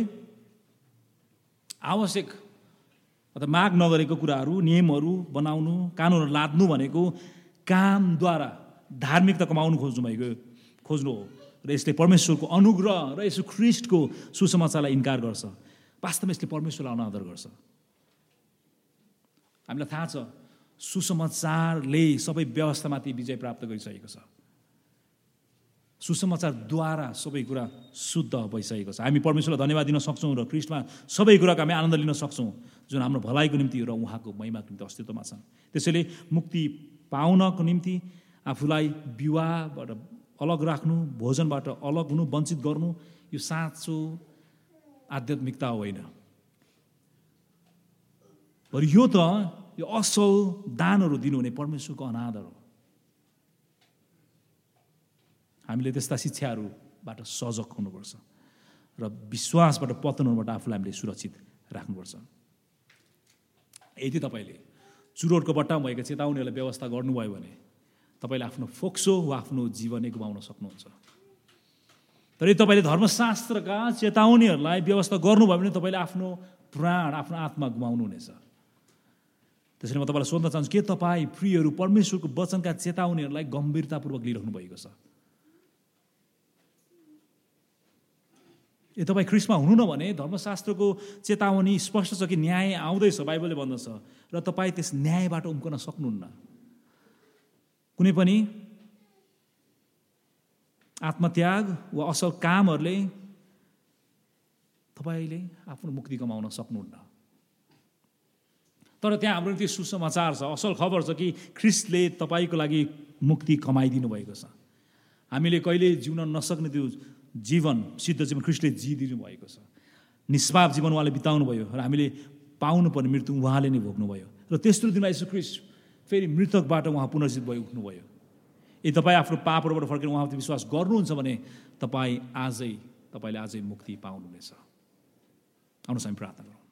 आवश्यक अथवा माग नगरेको कुराहरू, नियमहरू बनाउनु, कानुनहरू लाद्नु भनेको कामद्वारा धार्मिकता कमाउनु खोज्नु भएको खोज्नु हो। र यसले परमेश्वरको अनुग्रह र यसो ख्रिस्टको सुसमाचारलाई इन्कार गर्छ। वास्तवमा यसले परमेश्वरलाई अनादर गर्छ। हामीलाई थाहा छ सुसमाचारले सबै व्यवस्थामाथि विजय प्राप्त गरिसकेको छ। सुसमाचारद्वारा सबै कुरा शुद्ध भइसकेको छ। हामी परमेश्वरलाई धन्यवाद दिन सक्छौँ र ख्रिस्टमा सबै कुराको हामी आनन्द लिन सक्छौँ, जुन हाम्रो भलाइको निम्ति र उहाँको महिमाको निम्ति अस्तित्वमा छन्। त्यसैले मुक्ति पाउनको निम्ति आफूलाई विवाहबाट अलग राख्नु, भोजनबाट अलग हुनु, वञ्चित गर्नु, यो साँचो आध्यात्मिकता होइन। र यो त यो असल दानहरू दिनुहुने परमेश्वरको अनादर हो। हामीले त्यस्ता शिक्षाहरूबाट सजग हुनुपर्छ र विश्वासबाट पतनहरूबाट आफूलाई हामीले सुरक्षित राख्नुपर्छ। यदि तपाईँले चुरोटको बट्टामा भएका चेतावनीहरूलाई व्यवस्था गर्नुभयो भने तपाईँले आफ्नो फोक्सो वा आफ्नो जीवनै गुमाउन सक्नुहुन्छ। तर यदि तपाईँले धर्मशास्त्रका चेतावनीहरूलाई व्यवस्था गर्नुभयो भने तपाईँले आफ्नो प्राण, आफ्नो आत्मा गुमाउनु हुनेछ। त्यसैले म तपाईँलाई सोध्न चाहन्छु, के तपाईँ प्रियहरू परमेश्वरको वचनका चेतावनीहरूलाई गम्भीरतापूर्वक लिइराख्नु भएको छ? ए तपाईँ ख्रिस्टमा हुनु न भने धर्मशास्त्रको चेतावनी स्पष्ट छ कि न्याय आउँदैछ, बाइबलले भन्दछ, र तपाईँ त्यस न्यायबाट उम्कन सक्नुहुन्न। कुनै पनि आत्मत्याग वा असल कामहरूले तपाईँले आफ्नो मुक्ति कमाउन सक्नुहुन्न। तर त्यहाँ हाम्रो त्यो सुसमाचार छ, असल खबर छ कि ख्रिस्टले तपाईँको लागि मुक्ति कमाइदिनु भएको छ। हामीले कहिले जिउन नसक्ने त्यो जीवन, सिद्ध जीवन ख्रिस्टले जिइदिनु भएको छ। निष्पाप जीवन उहाँले बिताउनु भयो र हामीले पाउनुपर्ने मृत्यु उहाँले नै भोग्नुभयो। र तेस्रो दिनमा यीशु ख्रिस्ट फेरि मृतकबाट उहाँ पुनर्जीवित भई उठ्नुभयो। यदि तपाईँ आफ्नो पापहरूबाट फर्केर उहाँमाथि विश्वास गर्नुहुन्छ भने तपाईँ आजै तपाईँले आजै मुक्ति पाउनुहुनेछ। आउनुहोस् हामी प्रार्थना गरौँ।